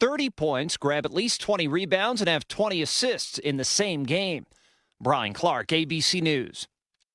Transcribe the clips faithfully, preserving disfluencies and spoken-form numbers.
thirty points, grab at least twenty rebounds, and have twenty assists in the same game. Brian Clark, A B C News.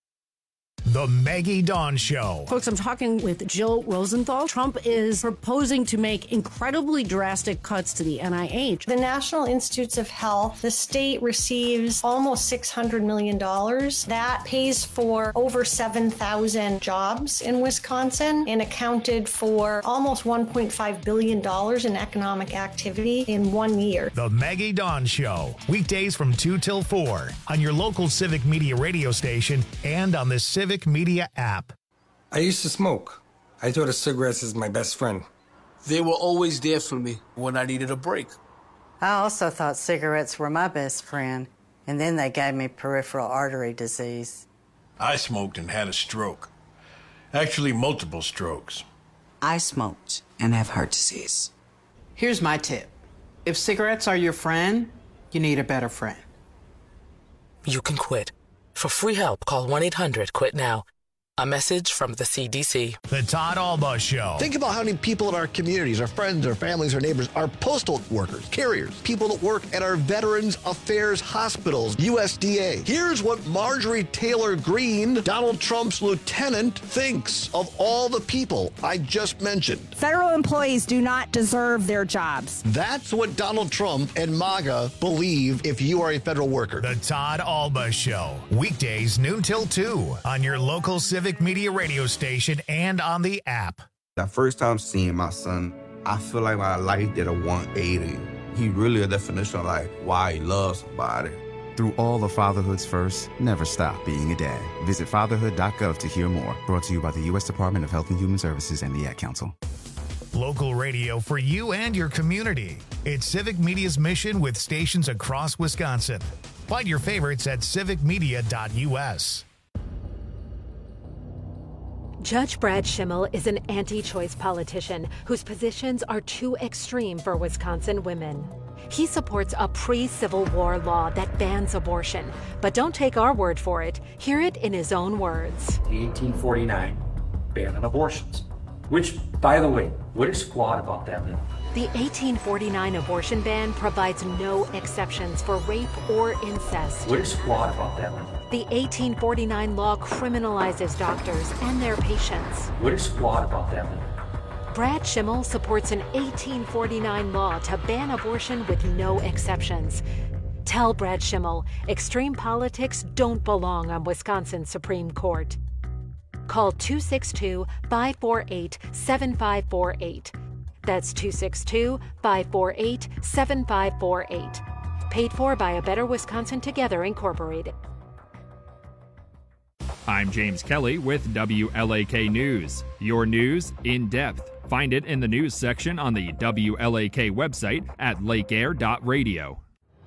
The Maggie Dawn Show. Folks, I'm talking with Jill Rosenthal. Trump is proposing to make incredibly drastic cuts to the N I H. The National Institutes of Health, the state receives almost six hundred million dollars. That pays for over seven thousand jobs in Wisconsin and accounted for almost one point five billion dollars in economic activity in one year. The Maggie Dawn Show. Weekdays from two till four on your local Civic Media radio station and on the Civic Media app. I used to smoke. I thought of cigarettes as my best friend. They were always there for me when I needed a break. I also thought cigarettes were my best friend, and then they gave me peripheral artery disease. I smoked and had a stroke. Actually, multiple strokes. I smoked and have heart disease. Here's my tip. If cigarettes are your friend, you need a better friend. You can quit. For free help, call one eight hundred quit now. A message from the C D C. The Todd Alba Show. Think about how many people in our communities, our friends, our families, our neighbors, are postal workers, carriers, people that work at our Veterans Affairs hospitals, U S D A. Here's what Marjorie Taylor Greene, Donald Trump's lieutenant, thinks of all the people I just mentioned. Federal employees do not deserve their jobs. That's what Donald Trump and MAGA believe if you are a federal worker. The Todd Alba Show. Weekdays noon till two on your local Civic Media radio station and on the app. The first time seeing my son, I feel like my life did a one eighty. He really a definition of like why he loves somebody. Through all of fatherhood's first, never stop being a dad. Visit fatherhood dot gov to hear more. Brought to you by the U S Department of Health and Human Services and the Ad Council. Local radio for you and your community. It's Civic Media's mission with stations across Wisconsin. Find your favorites at civic media dot U S. Judge Brad Schimmel is an anti-choice politician whose positions are too extreme for Wisconsin women. He supports a pre-Civil War law that bans abortion, but don't take our word for it. Hear it in his own words. The eighteen forty-nine ban on abortions, which, by the way, what is flawed about that law? The eighteen forty-nine abortion ban provides no exceptions for rape or incest. What is flawed about that law? The eighteen forty-nine law criminalizes doctors and their patients. What is flawed about that law? Brad Schimmel supports an eighteen forty-nine law to ban abortion with no exceptions. Tell Brad Schimmel, extreme politics don't belong on Wisconsin's Supreme Court. Call two six two, five four eight, seven five four eight. That's two six two, five four eight, seven five four eight. Paid for by A Better Wisconsin Together, Incorporated. I'm James Kelly with W L A K News. Your news in depth. Find it in the news section on the W L A K website at lake air dot radio.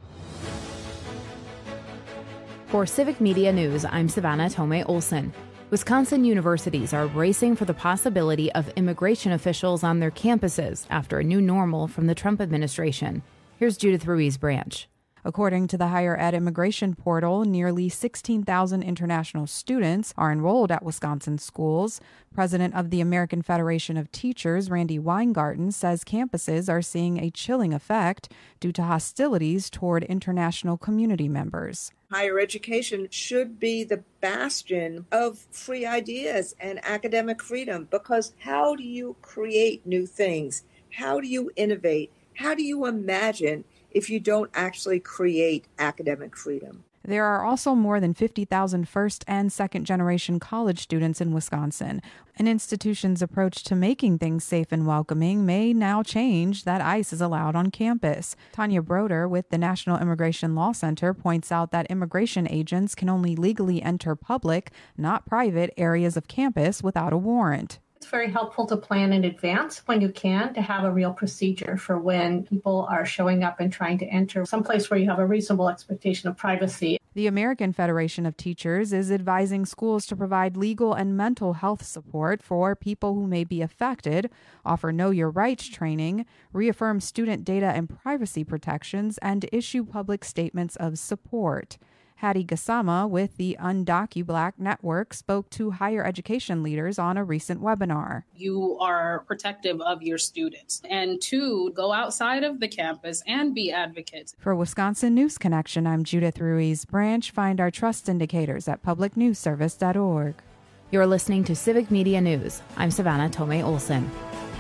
For Civic Media News, I'm Savannah Tomei Olson. Wisconsin universities are bracing for the possibility of immigration officials on their campuses after a new normal from the Trump administration. Here's Judith Ruiz Branch. According to the Higher Ed Immigration Portal, nearly sixteen thousand international students are enrolled at Wisconsin schools. President of the American Federation of Teachers, Randy Weingarten, says campuses are seeing a chilling effect due to hostilities toward international community members. Higher education should be the bastion of free ideas and academic freedom, because how do you create new things? How do you innovate? How do you imagine if you don't actually create academic freedom? There are also more than fifty thousand first and second generation college students in Wisconsin. An institution's approach to making things safe and welcoming may now change that ICE is allowed on campus. Tanya Broder with the National Immigration Law Center points out that immigration agents can only legally enter public, not private, areas of campus without a warrant. It's very helpful to plan in advance when you can, to have a real procedure for when people are showing up and trying to enter someplace where you have a reasonable expectation of privacy. The American Federation of Teachers is advising schools to provide legal and mental health support for people who may be affected, offer Know Your Rights training, reaffirm student data and privacy protections, and issue public statements of support. Hattie Gassama with the UndocuBlack Network spoke to higher education leaders on a recent webinar. You are protective of your students, and two, go outside of the campus and be advocates. For Wisconsin News Connection, I'm Judith Ruiz Branch. Find our trust indicators at public news service dot org. You're listening to Civic Media News. I'm Savannah Tomei Olson.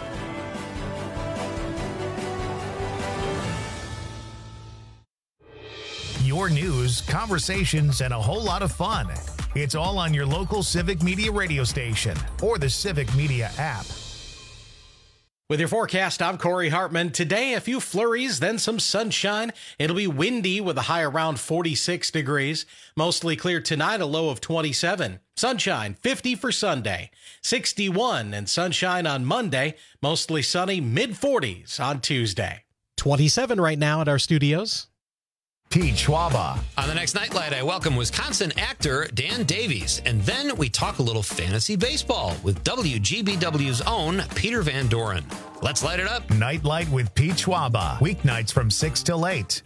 Your news, conversations, and a whole lot of fun. It's all on your local Civic Media radio station or the Civic Media app. With your forecast, I'm Corey Hartman. Today, a few flurries, then some sunshine. It'll be windy with a high around forty-six degrees. Mostly clear tonight, a low of twenty-seven. Sunshine, fifty for Sunday. sixty-one and sunshine on Monday. Mostly sunny, mid forties on Tuesday. twenty-seven right now at our studios. Pete Schwaba. On the next Nightlight, I welcome Wisconsin actor Dan Davies. And then we talk a little fantasy baseball with W G B W's own Peter Van Doren. Let's light it up. Nightlight with Pete Schwaba. Weeknights from six till eight.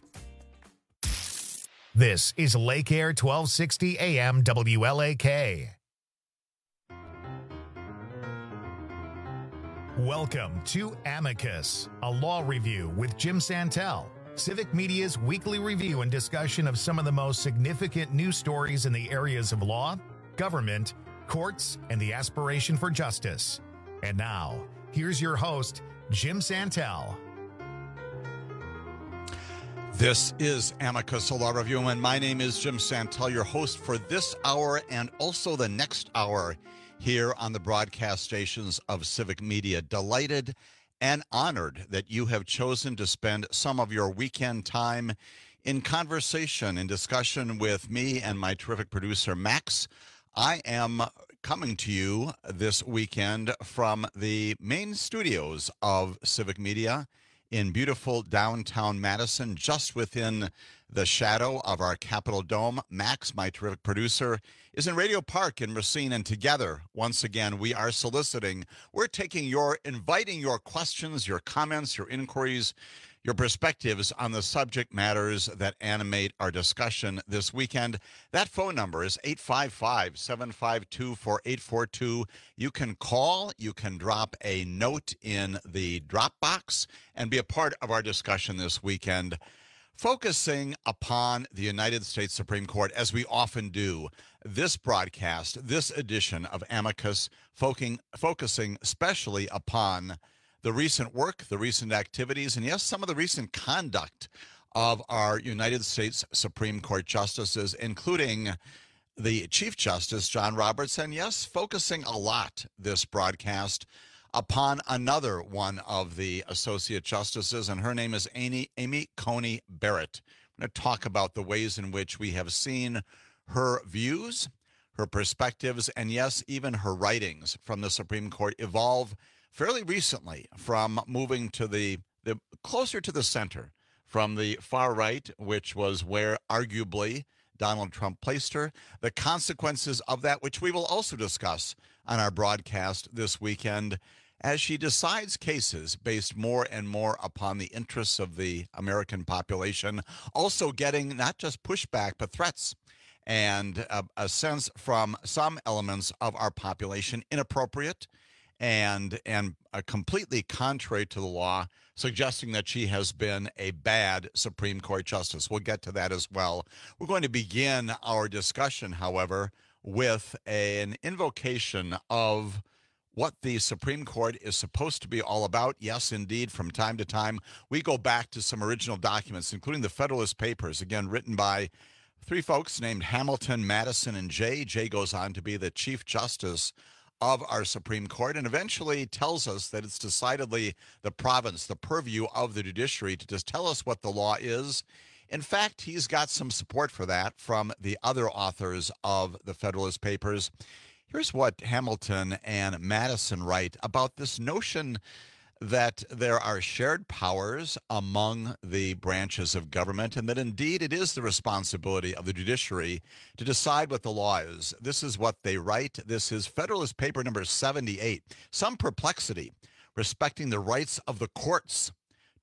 This is Lake Air twelve sixty A M W L A K. Welcome to Amicus, a law review with Jim Santel. Civic Media's weekly review and discussion of some of the most significant news stories in the areas of law, government, courts, and the aspiration for justice. And now, here's your host, Jim Santel. This is Amicus, a law review, and my name is Jim Santel, your host for this hour and also the next hour here on the broadcast stations of Civic Media. Delighted and honored that you have chosen to spend some of your weekend time in conversation and discussion with me and my terrific producer, Max. I am coming to you this weekend from the main studios of Civic Media in beautiful downtown Madison, just within the shadow of our Capitol Dome. Max, my terrific producer, is in Radio Park in Racine, and together, once again, we are soliciting, we're taking your, inviting your questions, your comments, your inquiries, your perspectives on the subject matters that animate our discussion this weekend. That phone number is eight five five, seven five two, four eight four two. You can call, you can drop a note in the Dropbox, and be a part of our discussion this weekend, focusing upon the United States Supreme Court, as we often do. This broadcast, this edition of Amicus, focusing, focusing especially upon the recent work, the recent activities, and yes, some of the recent conduct of our United States Supreme Court justices, including the Chief Justice, John Roberts, and yes, focusing a lot this broadcast upon another one of the associate justices, and her name is Amy, Amy Coney Barrett. I'm going to talk about the ways in which we have seen her views, her perspectives, and yes, even her writings from the Supreme Court evolve fairly recently from moving to the, the closer to the center, from the far right, which was where arguably Donald Trump placed her, the consequences of that, which we will also discuss on our broadcast this weekend, as she decides cases based more and more upon the interests of the American population, also getting not just pushback, but threats and a, a sense from some elements of our population, inappropriate and and uh, completely contrary to the law, suggesting that she has been a bad Supreme Court justice. We'll get to that as well. We're going to begin our discussion, however, with a, an invocation of what the Supreme Court is supposed to be all about. Yes, indeed, from time to time, we go back to some original documents, including the Federalist Papers, again, written by three folks named Hamilton, Madison, and Jay. Jay goes on to be the Chief Justice of our Supreme Court, and eventually tells us that it's decidedly the province, the purview of the judiciary to just tell us what the law is. In fact, he's got some support for that from the other authors of the Federalist Papers. Here's what Hamilton and Madison write about this notion that there are shared powers among the branches of government, and that indeed it is the responsibility of the judiciary to decide what the law is. This is what they write. This is Federalist Paper number seventy-eight. Some perplexity respecting the rights of the courts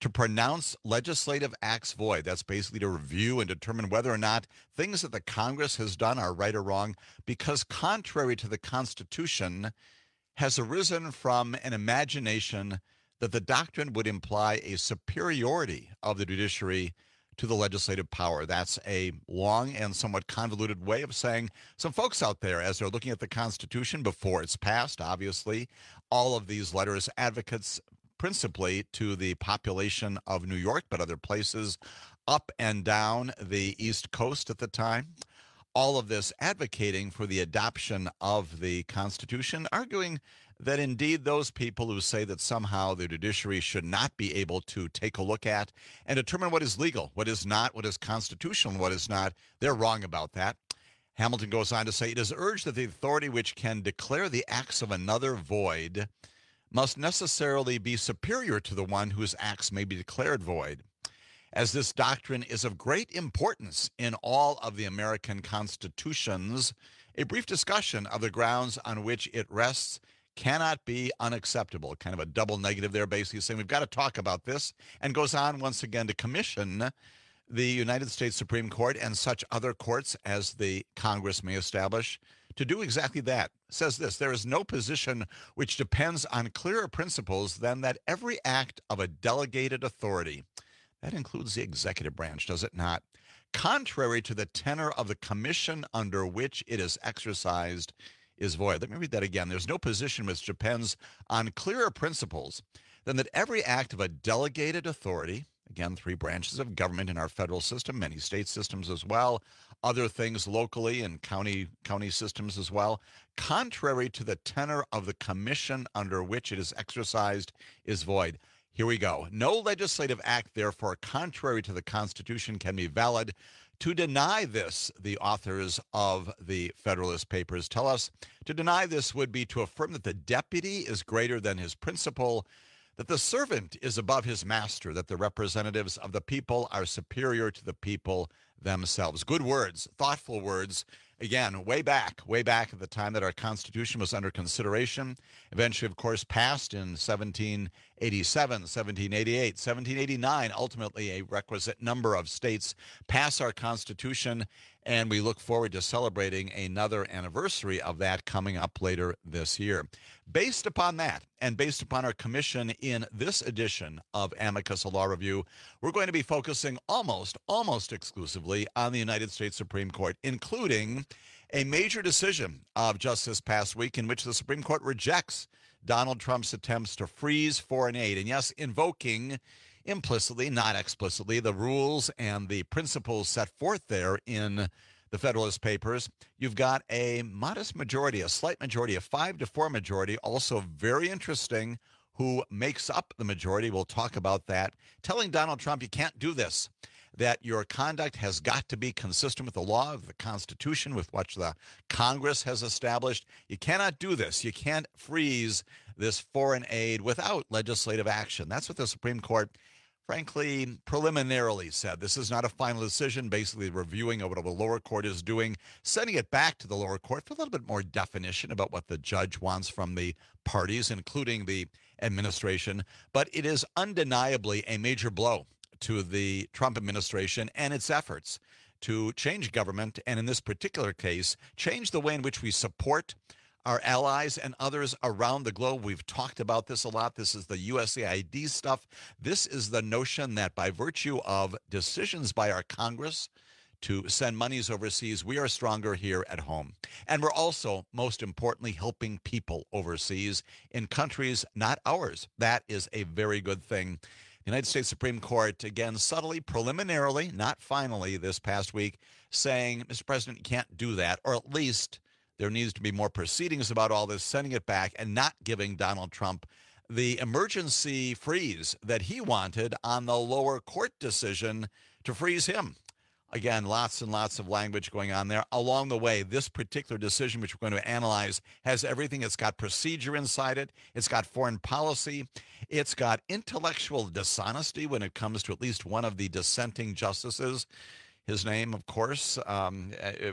to pronounce legislative acts void. That's basically to review and determine whether or not things that the Congress has done are right or wrong, because contrary to the Constitution, has arisen from an imagination that the doctrine would imply a superiority of the judiciary to the legislative power. That's a long and somewhat convoluted way of saying some folks out there, as they're looking at the Constitution before it's passed, obviously, all of these letters, advocates principally to the population of New York, but other places up and down the East Coast at the time, all of this advocating for the adoption of the Constitution, arguing that indeed those people who say that somehow the judiciary should not be able to take a look at and determine what is legal, what is not, what is constitutional, what is not, they're wrong about that. Hamilton goes on to say, it is urged that the authority which can declare the acts of another void must necessarily be superior to the one whose acts may be declared void. As this doctrine is of great importance in all of the American constitutions, a brief discussion of the grounds on which it rests cannot be unacceptable. Kind of a double negative there, basically saying we've got to talk about this, and goes on once again to commission the United States Supreme Court and such other courts as the Congress may establish to do exactly that. Says this, there is no position which depends on clearer principles than that every act of a delegated authority, that includes the executive branch, does it not, contrary to the tenor of the commission under which it is exercised, is void. Let me read that again. There's no position which depends on clearer principles than that every act of a delegated authority, again, three branches of government in our federal system, many state systems as well, other things locally and county county systems as well, contrary to the tenor of the commission under which it is exercised, is void. Here we go. No legislative act, therefore, contrary to the Constitution can be valid. To deny this, the authors of the Federalist Papers tell us, to deny this would be to affirm that the deputy is greater than his principal, that the servant is above his master, that the representatives of the people are superior to the people themselves. Good words, thoughtful words. Again, way back, way back at the time that our Constitution was under consideration, eventually, of course, passed in seventeen eighty-seven, seventeen eighty-eight, seventeen eighty-nine, ultimately a requisite number of states pass our Constitution, and we look forward to celebrating another anniversary of that coming up later this year. Based upon that, and based upon our commission in this edition of Amicus, a Law Review, we're going to be focusing almost, almost exclusively on the United States Supreme Court, including a major decision of just this past week in which the Supreme Court rejects Donald Trump's attempts to freeze foreign aid. And yes, invoking implicitly, not explicitly, the rules and the principles set forth there in the Federalist Papers. You've got a modest majority, a slight majority, a five to four majority, also very interesting, who makes up the majority. We'll talk about that, telling Donald Trump, you can't do this, that your conduct has got to be consistent with the law of the Constitution, with what the Congress has established. You cannot do this. You can't freeze this foreign aid without legislative action. That's what the Supreme Court, frankly, preliminarily said. This is not a final decision, basically reviewing of what the lower court is doing, sending it back to the lower court for a little bit more definition about what the judge wants from the parties, including the administration. But it is undeniably a major blow to the Trump administration and its efforts to change government, and in this particular case, change the way in which we support our allies and others around the globe. We've talked about this a lot. This is the U S A I D stuff. This is the notion that by virtue of decisions by our Congress to send monies overseas, we are stronger here at home. And we're also, most importantly, helping people overseas in countries not ours. That is a very good thing. The United States Supreme Court, again, subtly, preliminarily, not finally this past week, saying, Mister President, you can't do that, or at least there needs to be more proceedings about all this, sending it back and not giving Donald Trump the emergency freeze that he wanted on the lower court decision to freeze him. Again, lots and lots of language going on there. Along the way, this particular decision, which we're going to analyze, has everything. It's got procedure inside it. It's got foreign policy. It's got intellectual dishonesty when it comes to at least one of the dissenting justices. His name, of course, um,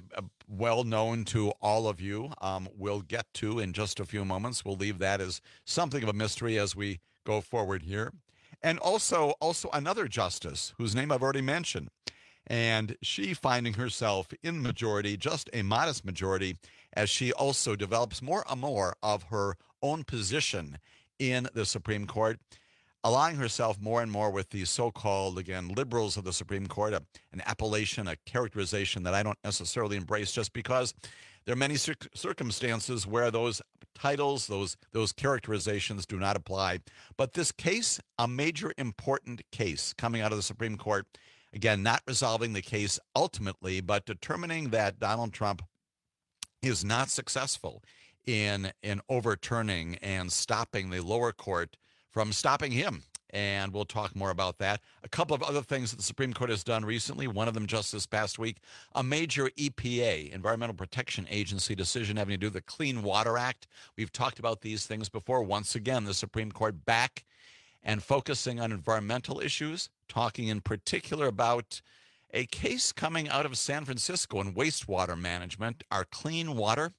well known to all of you. Um, we'll get to in just a few moments. We'll leave that as something of a mystery as we go forward here. And also, also another justice whose name I've already mentioned. And she finding herself in majority, just a modest majority, as she also develops more and more of her own position in the Supreme Court, allying herself more and more with the so-called, again, liberals of the Supreme Court, a, an appellation, a characterization that I don't necessarily embrace just because there are many cir- circumstances where those titles, those those characterizations do not apply. But this case, a major important case coming out of the Supreme Court, again, not resolving the case ultimately, but determining that Donald Trump is not successful in, in overturning and stopping the lower court from stopping him. And we'll talk more about that. A couple of other things that the Supreme Court has done recently, one of them just this past week, a major E P A, Environmental Protection Agency decision having to do with the Clean Water Act. We've talked about these things before. Once again, the Supreme Court back and focusing on environmental issues, talking in particular about a case coming out of San Francisco in wastewater management, our clean water,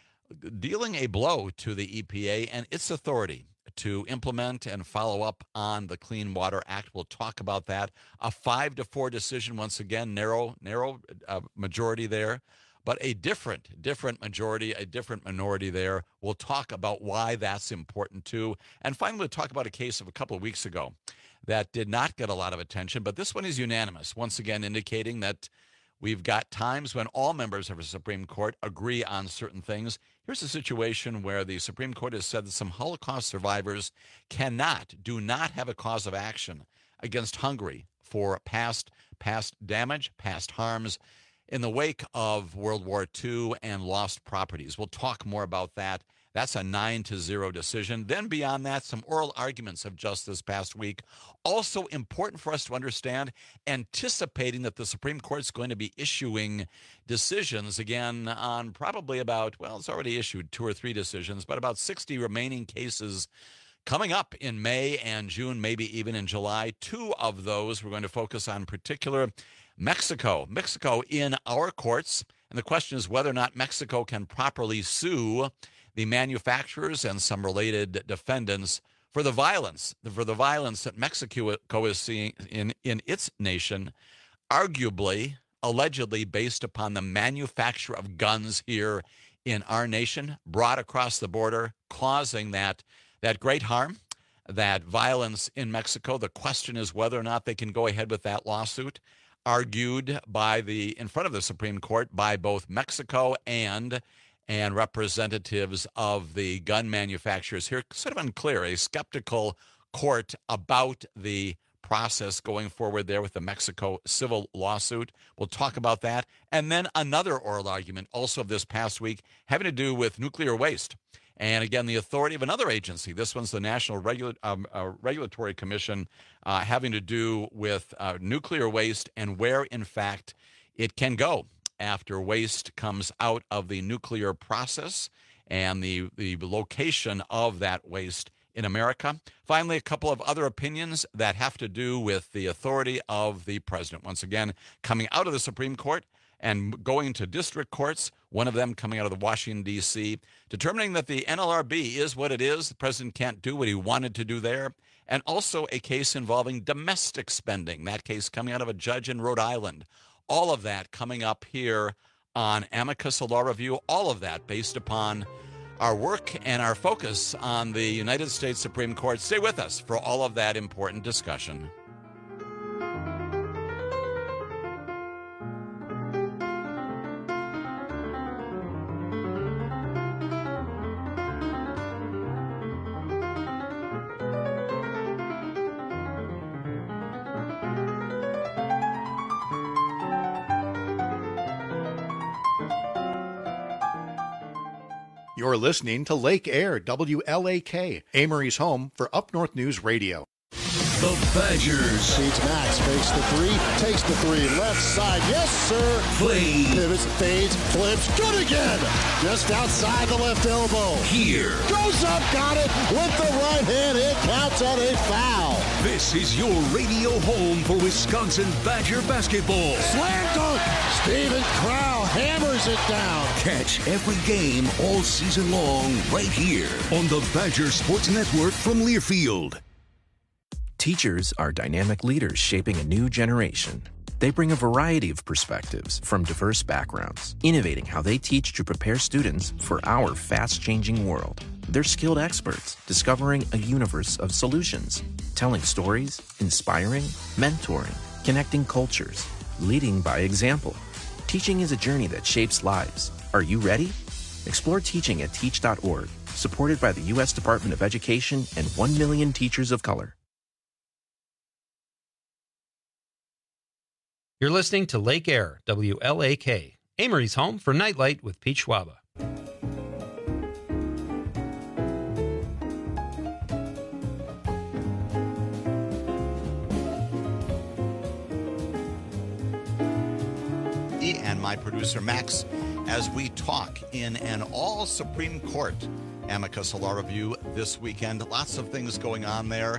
dealing a blow to the E P A and its authority to implement and follow up on the Clean Water Act. We'll talk about that. A five to four decision, once again, narrow, narrow uh, majority there, but a different, different majority, a different minority there. We'll talk about why that's important too. And finally, we'll talk about a case of a couple of weeks ago that did not get a lot of attention, but this one is unanimous, once again indicating that we've got times when all members of the Supreme Court agree on certain things. Here's a situation where the Supreme Court has said that some Holocaust survivors cannot, do not have a cause of action against Hungary for past, past damage, past harms in the wake of World War Two and lost properties. We'll talk more about that. That's a nine to zero decision. Then beyond that, some oral arguments of just this past week. Also important for us to understand, anticipating that the Supreme Court is going to be issuing decisions again on probably about, well, it's already issued two or three decisions, but about sixty remaining cases coming up in May and June, maybe even in July. Two of those we're going to focus on, in particular Mexico. Mexico in our courts. And the question is whether or not Mexico can properly sue the manufacturers and some related defendants for the violence, for the violence that Mexico is seeing in, in its nation, arguably, allegedly based upon the manufacture of guns here in our nation, brought across the border, causing that, that great harm, that violence in Mexico. The question is whether or not they can go ahead with that lawsuit, argued by the, in front of the Supreme Court by both Mexico and and representatives of the gun manufacturers here. Sort of unclear, a skeptical court about the process going forward there with the Mexico civil lawsuit. We'll talk about that. And then another oral argument also of this past week having to do with nuclear waste. And again, the authority of another agency. This one's the National Regula- um, uh, Regulatory Commission, uh, having to do with uh, nuclear waste and where, in fact, it can go after waste comes out of the nuclear process and the, the location of that waste in America. Finally, a couple of other opinions that have to do with the authority of the president. Once again, coming out of the Supreme Court and going to district courts, one of them coming out of the Washington, D C, determining that the N L R B is what it is. The president can't do what he wanted to do there. And also a case involving domestic spending, that case coming out of a judge in Rhode Island. All of that coming up here on Amicus, a Law Review, all of that based upon our work and our focus on the United States Supreme Court. Stay with us for all of that important discussion. You're listening to Lake Air, W L A K, Amory's home for Up North News Radio. The Badgers. Feeds Max, fakes the three, takes the three, left side, yes sir. Play. Pivots, fades, flips, good again. Just outside the left elbow. Here. Goes up, got it, with the right hand, it counts on a foul. This is your radio home for Wisconsin Badger basketball. Slam dunk, Steven Crowl hammers it down. Catch every game all season long right here on the Badger Sports Network from Learfield. Teachers are dynamic leaders shaping a new generation. They bring a variety of perspectives from diverse backgrounds, innovating how they teach to prepare students for our fast-changing world. They're skilled experts, discovering a universe of solutions, telling stories, inspiring, mentoring, connecting cultures, leading by example. Teaching is a journey that shapes lives. Are you ready? Explore teaching at teach dot org, supported by the U S Department of Education and one million teachers of color. You're listening to Lake Air, W L A K, Amory's home for Nightlight with Pete Schwaba. And my producer Max, as we talk in an all Supreme Court amicus law review this weekend. Lots of things going on there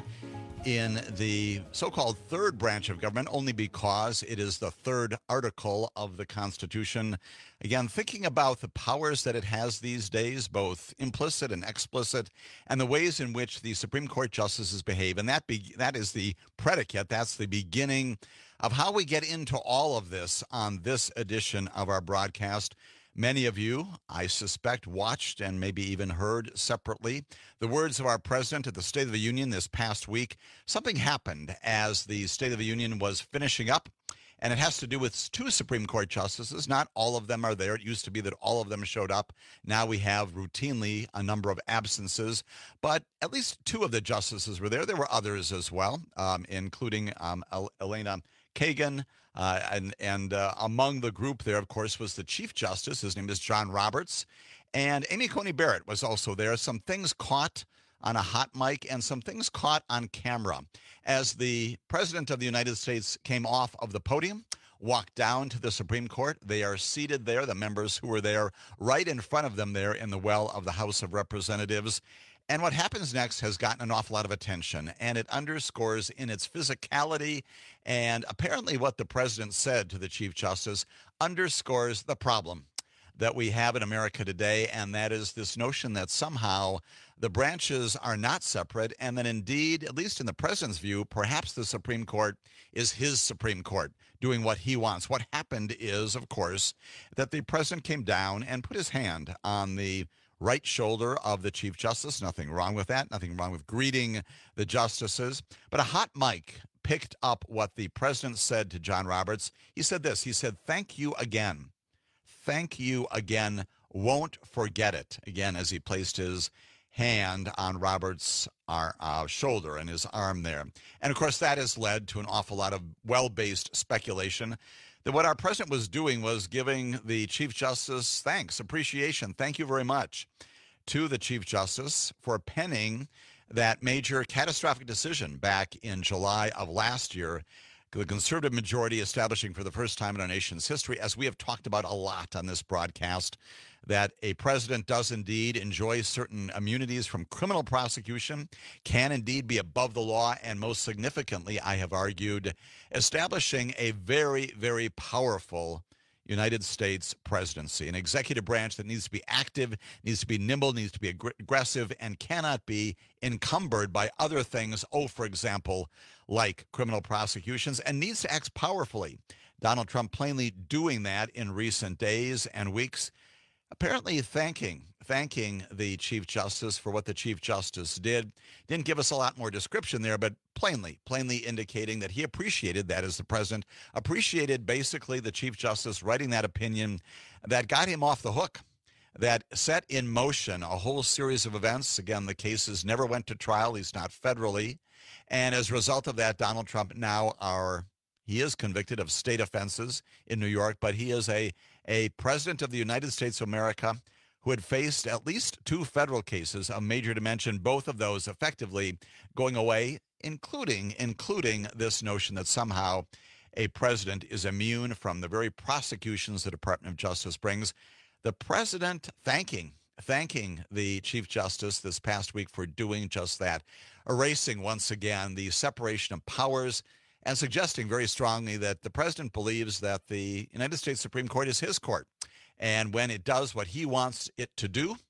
in the so-called third branch of government, only because it is the third article of the Constitution. Again, thinking about the powers that it has these days, both implicit and explicit, and the ways in which the Supreme Court justices behave. And that be, that is the predicate, that's the beginning of how we get into all of this on this edition of our broadcast. Many of you, I suspect, watched and maybe even heard separately the words of our president at the State of the Union this past week. Something happened as the State of the Union was finishing up, and it has to do with two Supreme Court justices. Not all of them are there. It used to be that all of them showed up. Now we have routinely a number of absences, but at least two of the justices were there. There were others as well, um, including um, Elena Kagan, uh, and, and uh, among the group there, of course, was the Chief Justice. His name is John Roberts. And Amy Coney Barrett was also there. Some things caught on a hot mic and some things caught on camera. As the President of the United States came off of the podium, walked down to the Supreme Court, they are seated there, the members who were there, right in front of them there in the well of the House of Representatives. And what happens next has gotten an awful lot of attention, and it underscores in its physicality, and apparently what the president said to the Chief Justice underscores the problem that we have in America today, and that is this notion that somehow the branches are not separate, and that indeed, at least in the president's view, perhaps the Supreme Court is his Supreme Court, doing what he wants. What happened is, of course, that the president came down and put his hand on the right shoulder of the Chief Justice. Nothing wrong with that. Nothing wrong with greeting the justices. But a hot mic picked up what the president said to John Roberts. He said this. He said, "Thank you again. Thank you again. Won't forget it." Again, as he placed his hand on Roberts' uh, shoulder and his arm there. And, of course, that has led to an awful lot of well-based speculation that what our president was doing was giving the Chief Justice thanks, appreciation, thank you very much to the Chief Justice for penning that major catastrophic decision back in July of last year, the conservative majority establishing for the first time in our nation's history, as we have talked about a lot on this broadcast, that a president does indeed enjoy certain immunities from criminal prosecution, can indeed be above the law, and most significantly, I have argued, establishing a very, very powerful United States presidency, an executive branch that needs to be active, needs to be nimble, needs to be ag- aggressive, and cannot be encumbered by other things, oh, for example, like criminal prosecutions, and needs to act powerfully. Donald Trump plainly doing that in recent days and weeks, apparently thanking thanking the Chief Justice for what the Chief Justice did. Didn't give us a lot more description there, but plainly, plainly indicating that he appreciated that as the president, appreciated basically the Chief Justice writing that opinion that got him off the hook, that set in motion a whole series of events. Again, the cases never went to trial, at least not federally. And as a result of that, Donald Trump now are, he is convicted of state offenses in New York, but he is a, a president of the United States of America who had faced at least two federal cases of major dimension, both of those effectively going away, including including this notion that somehow a president is immune from the very prosecutions the Department of Justice brings. The president thanking thanking the Chief Justice this past week for doing just that, erasing once again the separation of powers and suggesting very strongly that the president believes that the United States Supreme Court is his court. And when it does what he wants it to do,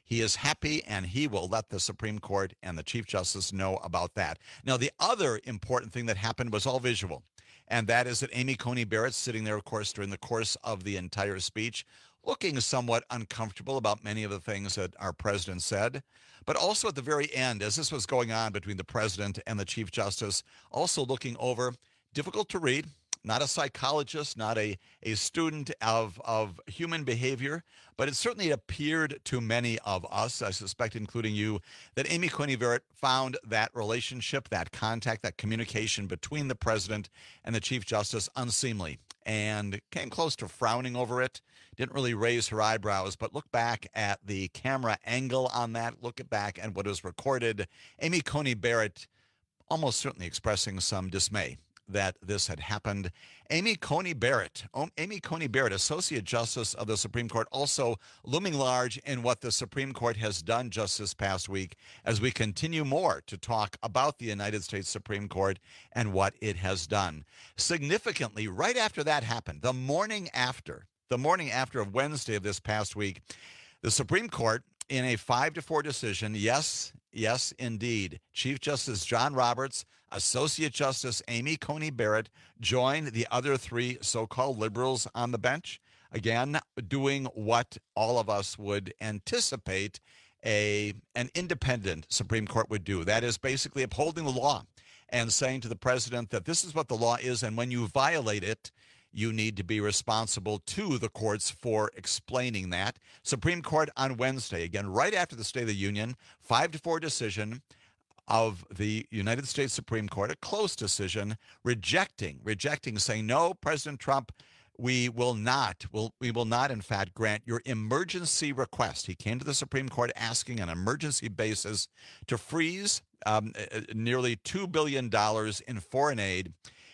He is happy, and he will let the Supreme Court and the Chief Justice know about that. Now, the other important thing that happened was all visual, and that is that Amy Coney Barrett, sitting there, of course, during the course of the entire speech, looking somewhat uncomfortable about many of the things that our president said, but also at the very end, as this was going on between the president and the Chief Justice, also looking over, difficult to read, not a psychologist, not a, a student of, of human behavior, but it certainly appeared to many of us, I suspect including you, that Amy Coney Barrett found that relationship, that contact, that communication between the president and the Chief Justice unseemly, and came close to frowning over it. Didn't really raise her eyebrows, but look back at the camera angle on that, look back at what was recorded. Amy Coney Barrett almost certainly expressing some dismay that this had happened. Amy Coney Barrett, oh, Amy Coney Barrett, Associate Justice of the Supreme Court, also looming large in what the Supreme Court has done just this past week as we continue more to talk about the United States Supreme Court and what it has done. Significantly, right after that happened, the morning after, the morning after of Wednesday of this past week, the Supreme Court, in a five to four decision, yes, yes, indeed, Chief Justice John Roberts, Associate Justice Amy Coney Barrett joined the other three so-called liberals on the bench, again, doing what all of us would anticipate a an independent Supreme Court would do. That is basically upholding the law and saying to the president that this is what the law is, and when you violate it, you need to be responsible to the courts for explaining that. Supreme Court on Wednesday, again, right after the State of the Union, five to four decision of the United States Supreme Court, a close decision, rejecting, rejecting, saying, no, President Trump, we will not, will, we will not, in fact, grant your emergency request. He came to the Supreme Court asking on an emergency basis to freeze um, nearly two billion dollars in foreign aid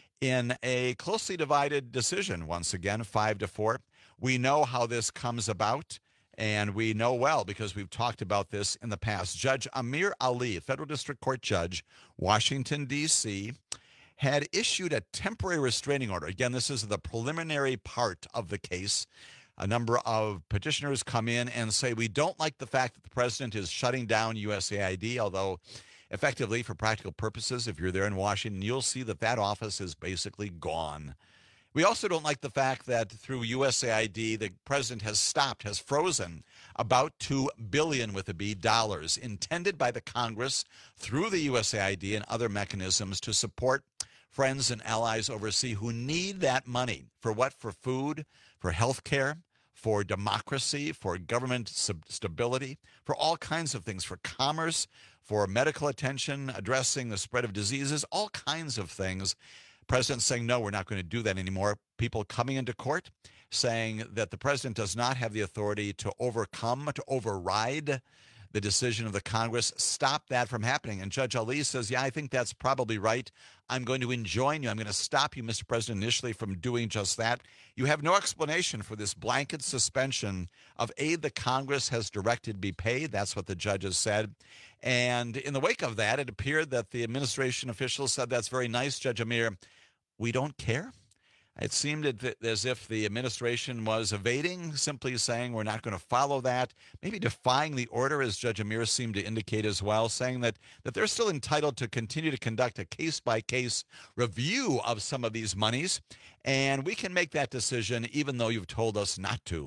in a closely divided decision, once again, five to four. We know how this comes about, and we know well because we've talked about this in the past. Judge Amir Ali, federal district court judge, Washington, D C, had issued a temporary restraining order. Again, this is the preliminary part of the case. A number of petitioners come in and say, we don't like the fact that the president is shutting down U S A I D, although effectively, for practical purposes, if you're there in Washington, you'll see that that office is basically gone. We also don't like the fact that through U S A I D, the president has stopped, has frozen about two billion dollars with a B dollars intended by the Congress through the U S A I D and other mechanisms to support friends and allies overseas who need that money. For what? For food, for health care, for democracy, for government sub- stability, for all kinds of things, for commerce, for medical attention, addressing the spread of diseases, all kinds of things. President saying, no, we're not going to do that anymore. People coming into court saying that the president does not have the authority to overcome, to override the decision of the Congress. Stop that from happening. And Judge Ali says, yeah, I think that's probably right. I'm going to enjoin you. I'm going to stop you, Mister President, initially from doing just that. You have no explanation for this blanket suspension of aid the Congress has directed be paid. That's what the judges said. And in the wake of that, it appeared that the administration officials said, that's very nice, Judge Amir. We don't care. It seemed as if the administration was evading, simply saying we're not going to follow that, maybe defying the order, as Judge Amir seemed to indicate as well, saying that, that they're still entitled to continue to conduct a case-by-case review of some of these monies, and we can make that decision even though you've told us not to.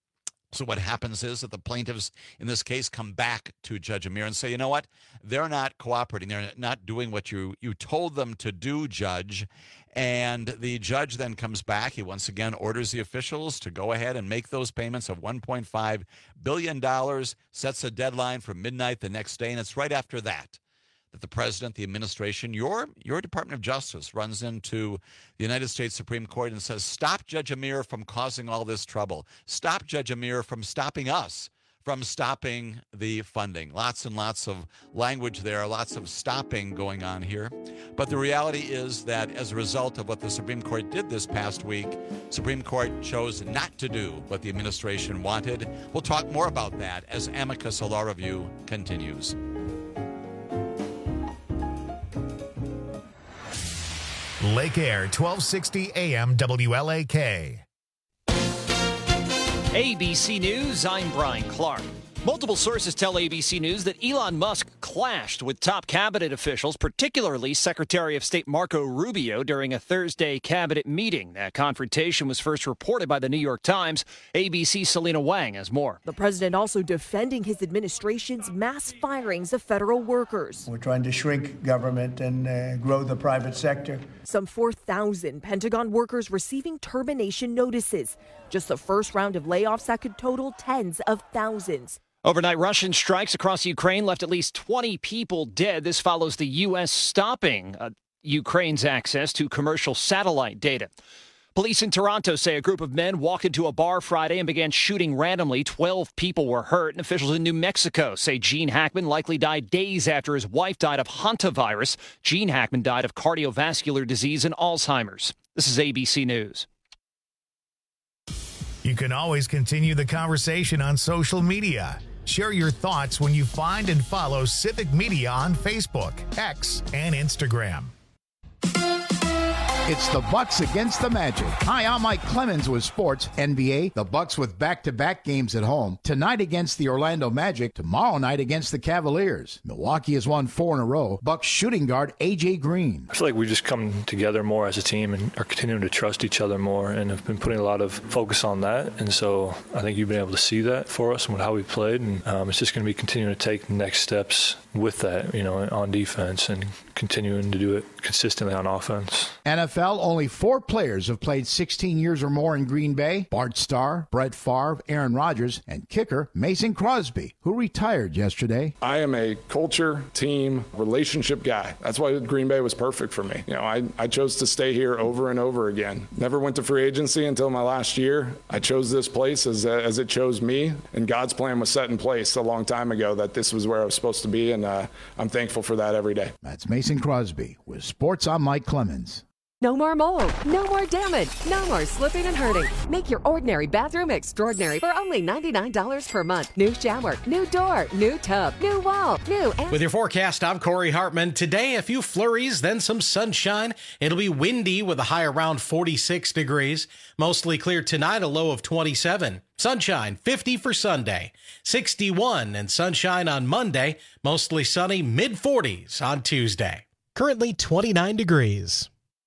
So what happens is that the plaintiffs in this case come back to Judge Amir and say, you know what, they're not cooperating. They're not doing what you, you told them to do, Judge. And the judge then comes back. He once again orders the officials to go ahead and make those payments of one point five billion dollars, sets a deadline for midnight the next day. And it's right after that that the president, the administration, your your Department of Justice runs into the United States Supreme Court and says, stop Judge Amir from causing all this trouble. Stop Judge Amir from stopping us from stopping the funding. Lots and lots of language there, lots of stopping going on here. But the reality is that as a result of what the Supreme Court did this past week, Supreme Court chose not to do what the administration wanted. We'll talk more about that as Amicus, a law review, continues. Lake Air, twelve sixty A M W L A K. A B C News, I'm Brian Clark. Multiple sources tell A B C News that Elon Musk clashed with top cabinet officials, particularly Secretary of State Marco Rubio, during a Thursday cabinet meeting. That confrontation was first reported by the New York Times. A B C's Selena Wang has more. The president also defending his administration's mass firings of federal workers. We're trying to shrink government and uh, grow the private sector. Some four thousand Pentagon workers receiving termination notices. Just the first round of layoffs that could total tens of thousands. Overnight Russian strikes across Ukraine left at least twenty people dead. This follows the U S stopping uh, Ukraine's access to commercial satellite data. Police in Toronto say a group of men walked into a bar Friday and began shooting randomly. Twelve people were hurt, and officials in New Mexico say Gene Hackman likely died days after his wife died of hantavirus. Gene Hackman died of cardiovascular disease and Alzheimer's. This is A B C News. You can always continue the conversation on social media. Share your thoughts when you find and follow Civic Media on Facebook, X, and Instagram. It's the Bucks against the Magic. Hi, I'm Mike Clemens with Sports N B A. The Bucks with back-to-back games at home. Tonight against the Orlando Magic. Tomorrow night against the Cavaliers. Milwaukee has won four in a row. Bucks shooting guard A J Green. I feel like we just come together more as a team and are continuing to trust each other more and have been putting a lot of focus on that. And so I think you've been able to see that for us and how we played. And um, it's just going to be continuing to take next steps with that, you know, on defense and continuing to do it consistently on offense. N F L, only four players have played sixteen years or more in Green Bay. Bart Starr, Brett Favre, Aaron Rodgers, and kicker Mason Crosby, who retired yesterday. I am a culture, team, relationship guy. That's why Green Bay was perfect for me. You know, I, I chose to stay here over and over again. Never went to free agency until my last year. I chose this place as, as it chose me, and God's plan was set in place a long time ago that this was where I was supposed to be, and uh, I'm thankful for that every day. That's Mason Crosby. With Sports, I'm Mike Clemens. No more mold, no more damage, no more slipping and hurting. Make your ordinary bathroom extraordinary for only ninety-nine dollars per month. New shower, new door, new tub, new wall, new... And- With your forecast, I'm Corey Hartman. Today, a few flurries, then some sunshine. It'll be windy with a high around forty-six degrees. Mostly clear tonight, a low of twenty-seven. Sunshine, fifty for Sunday. sixty-one and sunshine on Monday. Mostly sunny, mid forties on Tuesday. Currently twenty-nine degrees.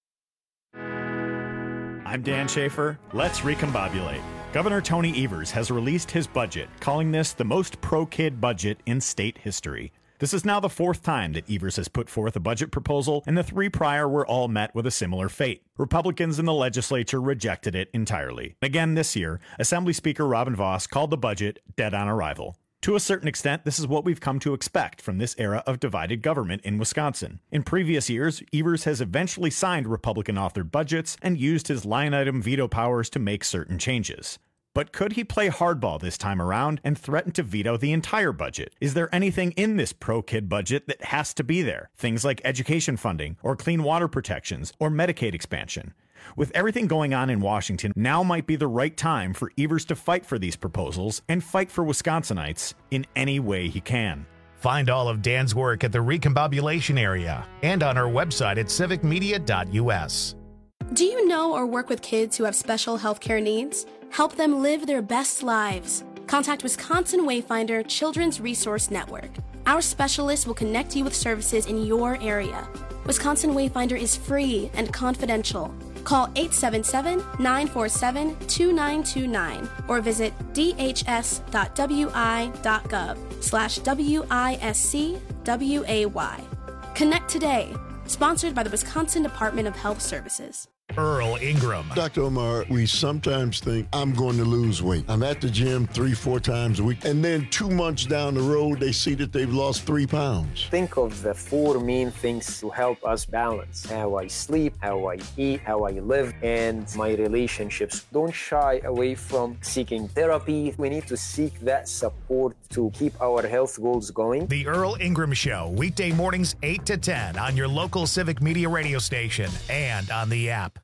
I'm Dan Schaefer. Let's recombobulate. Governor Tony Evers has released his budget, calling this the most pro-kid budget in state history. This is now the fourth time that Evers has put forth a budget proposal, and the three prior were all met with a similar fate. Republicans in the legislature rejected it entirely. Again this year, Assembly Speaker Robin Vos called the budget dead on arrival. To a certain extent, this is what we've come to expect from this era of divided government in Wisconsin. In previous years, Evers has eventually signed Republican-authored budgets and used his line-item veto powers to make certain changes. But could he play hardball this time around and threaten to veto the entire budget? Is there anything in this pro-kid budget that has to be there? Things like education funding, or clean water protections, or Medicaid expansion. With everything going on in Washington, now might be the right time for Evers to fight for these proposals and fight for Wisconsinites in any way he can. Find all of Dan's work at the Recombobulation area and on our website at civic media dot u s. Do you know or work with kids who have special healthcare needs? Help them live their best lives. Contact Wisconsin Wayfinder Children's Resource Network. Our specialists will connect you with services in your area. Wisconsin Wayfinder is free and confidential. Call eight seven seven, nine four seven, two nine two nine or visit d h s dot w i dot gov slash W I S C W A Y. Connect today. Sponsored by the Wisconsin Department of Health Services. Earl Ingram. Doctor Omar, we sometimes think I'm going to lose weight. I'm at the gym three, four times a week, and then two months down the road, they see that they've lost three pounds. Think of the four main things to help us balance: how I sleep, how I eat, how I live, and my relationships. Don't shy away from seeking therapy. We need to seek that support to keep our health goals going. The Earl Ingram Show, weekday mornings eight to ten on your local Civic Media radio station and on the app.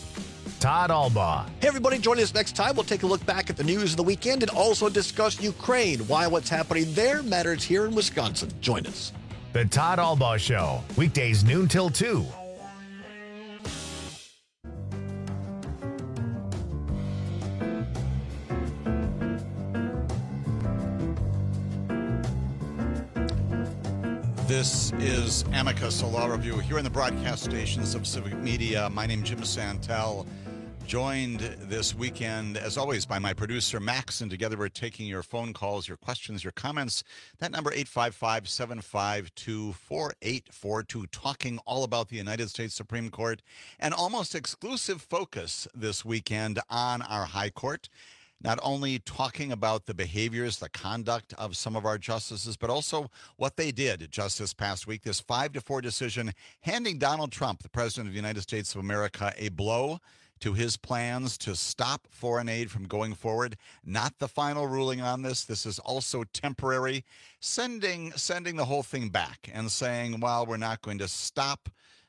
Todd Albaugh. Hey, everybody, join us next time. We'll take a look back at the news of the weekend and also discuss Ukraine, why what's happening there matters here in Wisconsin. Join us. The Todd Albaugh Show, weekdays noon till two. This is Amicus, a law review here in the broadcast stations of Civic Media. My name is Jim Santel, joined this weekend, as always, by my producer, Max, and together we're taking your phone calls, your questions, your comments. That number, eight five five, seven five two, four eight four two, talking all about the United States Supreme Court, and almost exclusive focus this weekend on our High Court. Not only talking about the behaviors, the conduct of some of our justices, but also what they did just this past week. This five to four decision handing Donald Trump, the President of the United States of America, a blow to his plans to stop foreign aid from going forward. Not the final ruling on this. This is also temporary, sending sending the whole thing back and saying, well, we're not going to stop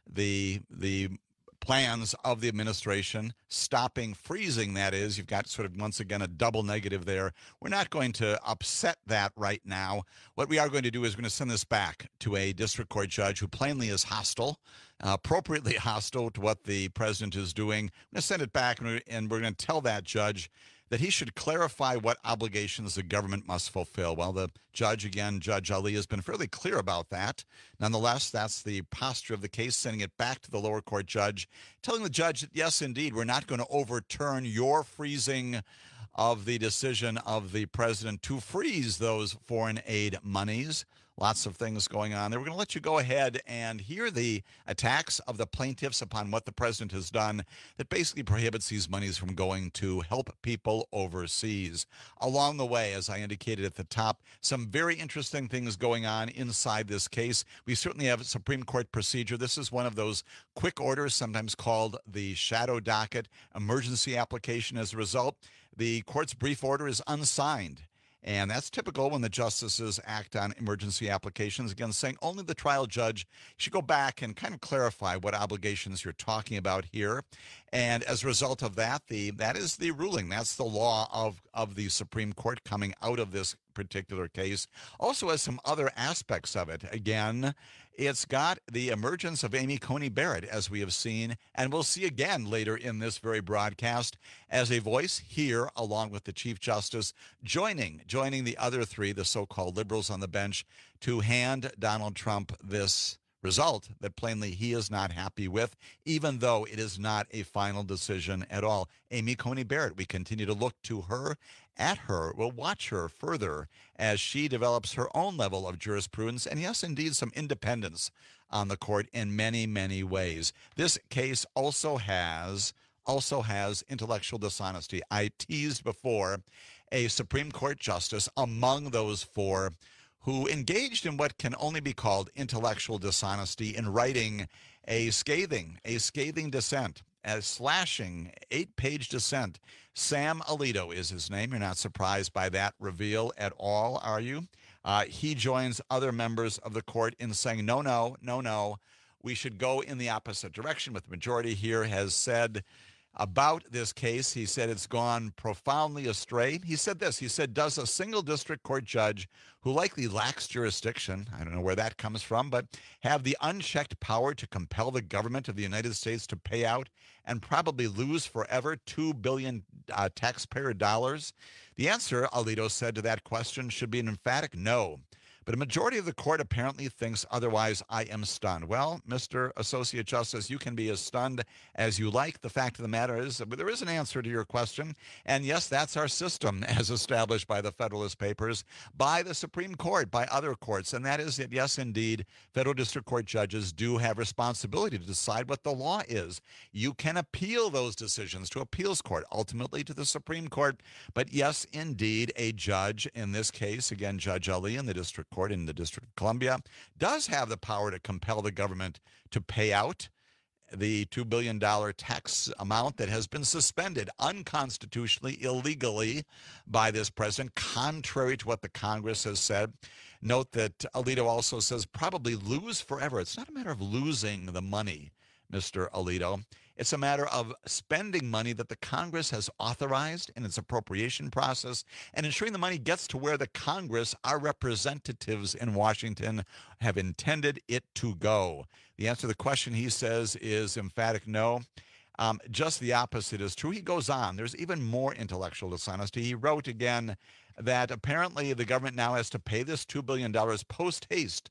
the the plans of the administration, stopping, freezing, that is. You've got sort of, once again, a double negative there. We're not going to upset that right now. What we are going to do is we're going to send this back to a district court judge who plainly is hostile, uh, appropriately hostile to what the president is doing. We're going to send it back, and we're, and we're going to tell that judge that he should clarify what obligations the government must fulfill. Well, the judge, again, Judge Ali, has been fairly clear about that. Nonetheless, that's the posture of the case, sending it back to the lower court judge, telling the judge that, yes, indeed, we're not going to overturn your freezing of the decision of the president to freeze those foreign aid monies. Lots of things going on there. We're going to let you go ahead and hear the attacks of the plaintiffs upon what the president has done that basically prohibits these monies from going to help people overseas. Along the way, as I indicated at the top, some very interesting things going on inside this case. We certainly have a Supreme Court procedure. This is one of those quick orders, sometimes called the shadow docket emergency application. As a result, the court's brief order is unsigned. And that's typical when the justices act on emergency applications, again, saying only the trial judge should go back and kind of clarify what obligations you're talking about here. And as a result of that, the that is the ruling. That's the law of, of the Supreme Court coming out of this particular case. Also has some other aspects of it. Again, it's got the emergence of Amy Coney Barrett, as we have seen, and we'll see again later in this very broadcast, as a voice here, along with the Chief Justice, joining, joining the other three, the so-called liberals on the bench, to hand Donald Trump this result that plainly he is not happy with, even though it is not a final decision at all. Amy Coney Barrett, we continue to look to her, at her. We'll watch her further as she develops her own level of jurisprudence and, yes, indeed, some independence on the court in many, many ways. This case also has also has intellectual dishonesty. I teased before a Supreme Court justice among those four who engaged in what can only be called intellectual dishonesty in writing a scathing, a scathing dissent, a slashing eight-page dissent. Sam Alito is his name. You're not surprised by that reveal at all, are you? Uh, he joins other members of the court in saying, no, no, no, no, we should go in the opposite direction. What the majority here has said about this case, he said it's gone profoundly astray. He said this, he said, does a single district court judge who likely lacks jurisdiction, I don't know where that comes from, but have the unchecked power to compel the government of the United States to pay out and probably lose forever two billion dollars uh, taxpayer dollars? The answer, Alito said, to that question should be an emphatic no. But a majority of the court apparently thinks otherwise. I am stunned. Well, Mister Associate Justice, you can be as stunned as you like. The fact of the matter is that there is an answer to your question. And yes, that's our system as established by the Federalist Papers, by the Supreme Court, by other courts. And that is that, yes, indeed, federal district court judges do have responsibility to decide what the law is. You can appeal those decisions to appeals court, ultimately to the Supreme Court. But yes, indeed, a judge, in this case, again, Judge Ali in the district court in the District of Columbia, does have the power to compel the government to pay out the two billion dollars tax amount that has been suspended unconstitutionally, illegally by this president, contrary to what the Congress has said. Note that Alito also says probably lose forever. It's not a matter of losing the money, Mister Alito. It's a matter of spending money that the Congress has authorized in its appropriation process and ensuring the money gets to where the Congress, our representatives in Washington, have intended it to go. The answer to the question, he says, is emphatic no. Um, just the opposite is true. He goes on. There's even more intellectual dishonesty. He wrote again that apparently the government now has to pay this two billion dollars post haste,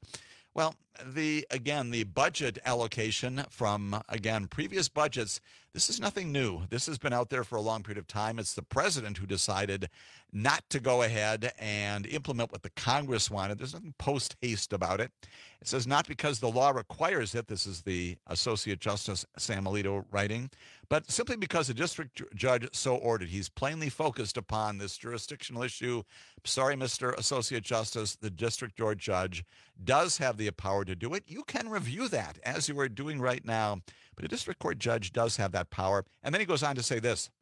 Well, the again, the budget allocation from, again, previous budgets, this is nothing new. This has been out there for a long period of time. It's the president who decided not to go ahead and implement what the Congress wanted. There's nothing post-haste about it. It says not because the law requires it. This is the Associate Justice Sam Alito writing, but simply because the district judge so ordered. He's plainly focused upon this jurisdictional issue. Sorry, Mister Associate Justice, the district court judge does have the power to do it. You can review that as you are doing right now, but a district court judge does have that power. And then he goes on to say this.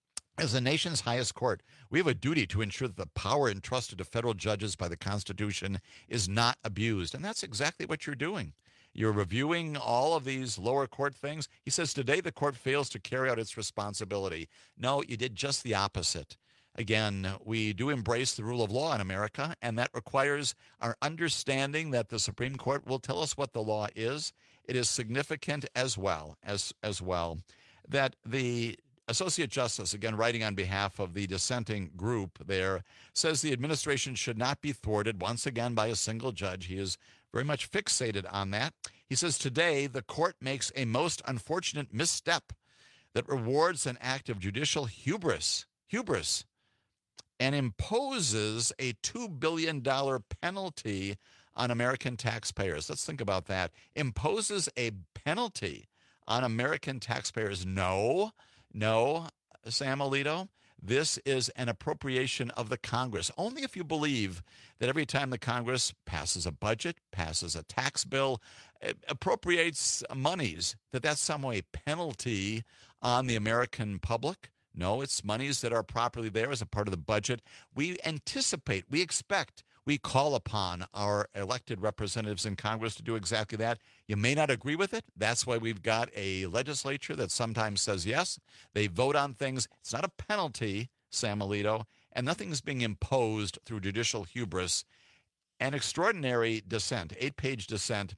As the nation's highest court, we have a duty to ensure that the power entrusted to federal judges by the Constitution is not abused. And that's exactly what you're doing. You're reviewing all of these lower court things. He says today the court fails to carry out its responsibility. No, you did just the opposite. Again, we do embrace the rule of law in America, and that requires our understanding that the Supreme Court will tell us what the law is. It is significant as well as as well that the Associate Justice, again, writing on behalf of the dissenting group there, says the administration should not be thwarted once again by a single judge. He is very much fixated on that. He says today the court makes a most unfortunate misstep that rewards an act of judicial hubris, hubris, and imposes a two billion dollars penalty on American taxpayers. Let's think about that. Imposes a penalty on American taxpayers. No. No, Sam Alito, this is an appropriation of the Congress. Only if you believe that every time the Congress passes a budget, passes a tax bill, appropriates monies, that that's some way penalty on the American public. No, it's monies that are properly there as a part of the budget. We anticipate, we expect, we call upon our elected representatives in Congress to do exactly that. You may not agree with it. That's why we've got a legislature that sometimes says yes. They vote on things. It's not a penalty, Sam Alito, and nothing's being imposed through judicial hubris. An extraordinary dissent, eight-page dissent,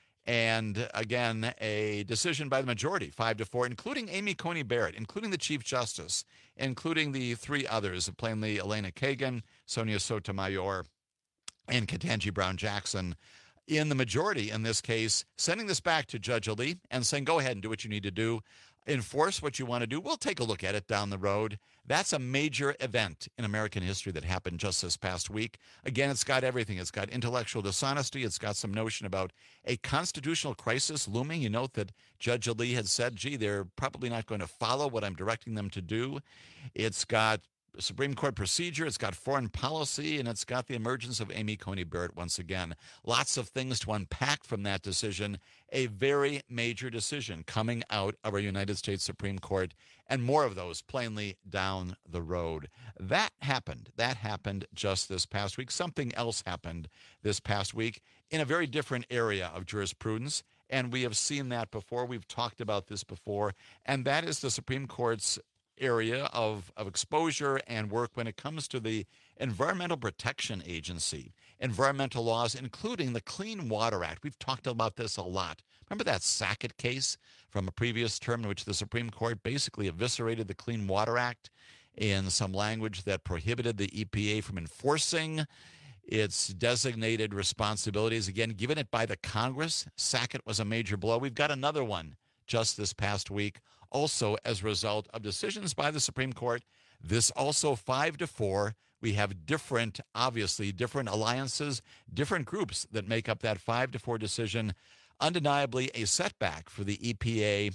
and again, a decision by the majority, five to four, including Amy Coney Barrett, including the Chief Justice, including the three others, plainly Elena Kagan, Sonia Sotomayor, and Ketanji Brown Jackson in the majority in this case, sending this back to Judge Ali and saying, go ahead and do what you need to do. Enforce what you want to do. We'll take a look at it down the road. That's a major event in American history that happened just this past week. Again, it's got everything. It's got intellectual dishonesty. It's got some notion about a constitutional crisis looming. You note that Judge Ali had said, gee, they're probably not going to follow what I'm directing them to do. It's got Supreme Court procedure, it's got foreign policy, and it's got the emergence of Amy Coney Barrett once again. Lots of things to unpack from that decision. A very major decision coming out of our United States Supreme Court, and more of those plainly down the road. That happened. That happened just this past week. Something else happened this past week in a very different area of jurisprudence, and we have seen that before. We've talked about this before, and that is the Supreme Court's area of, of exposure and work when it comes to the Environmental Protection Agency, environmental laws, including the Clean Water Act. We've talked about this a lot. Remember that Sackett case from a previous term in which the Supreme Court basically eviscerated the Clean Water Act in some language that prohibited the E P A from enforcing its designated responsibilities, again, given it by the Congress. Sackett was a major blow. We've got another one just this past week, also as a result of decisions by the Supreme Court. This also five to four. We have different, obviously, different alliances, different groups that make up that five to four decision. Undeniably a setback for the E P A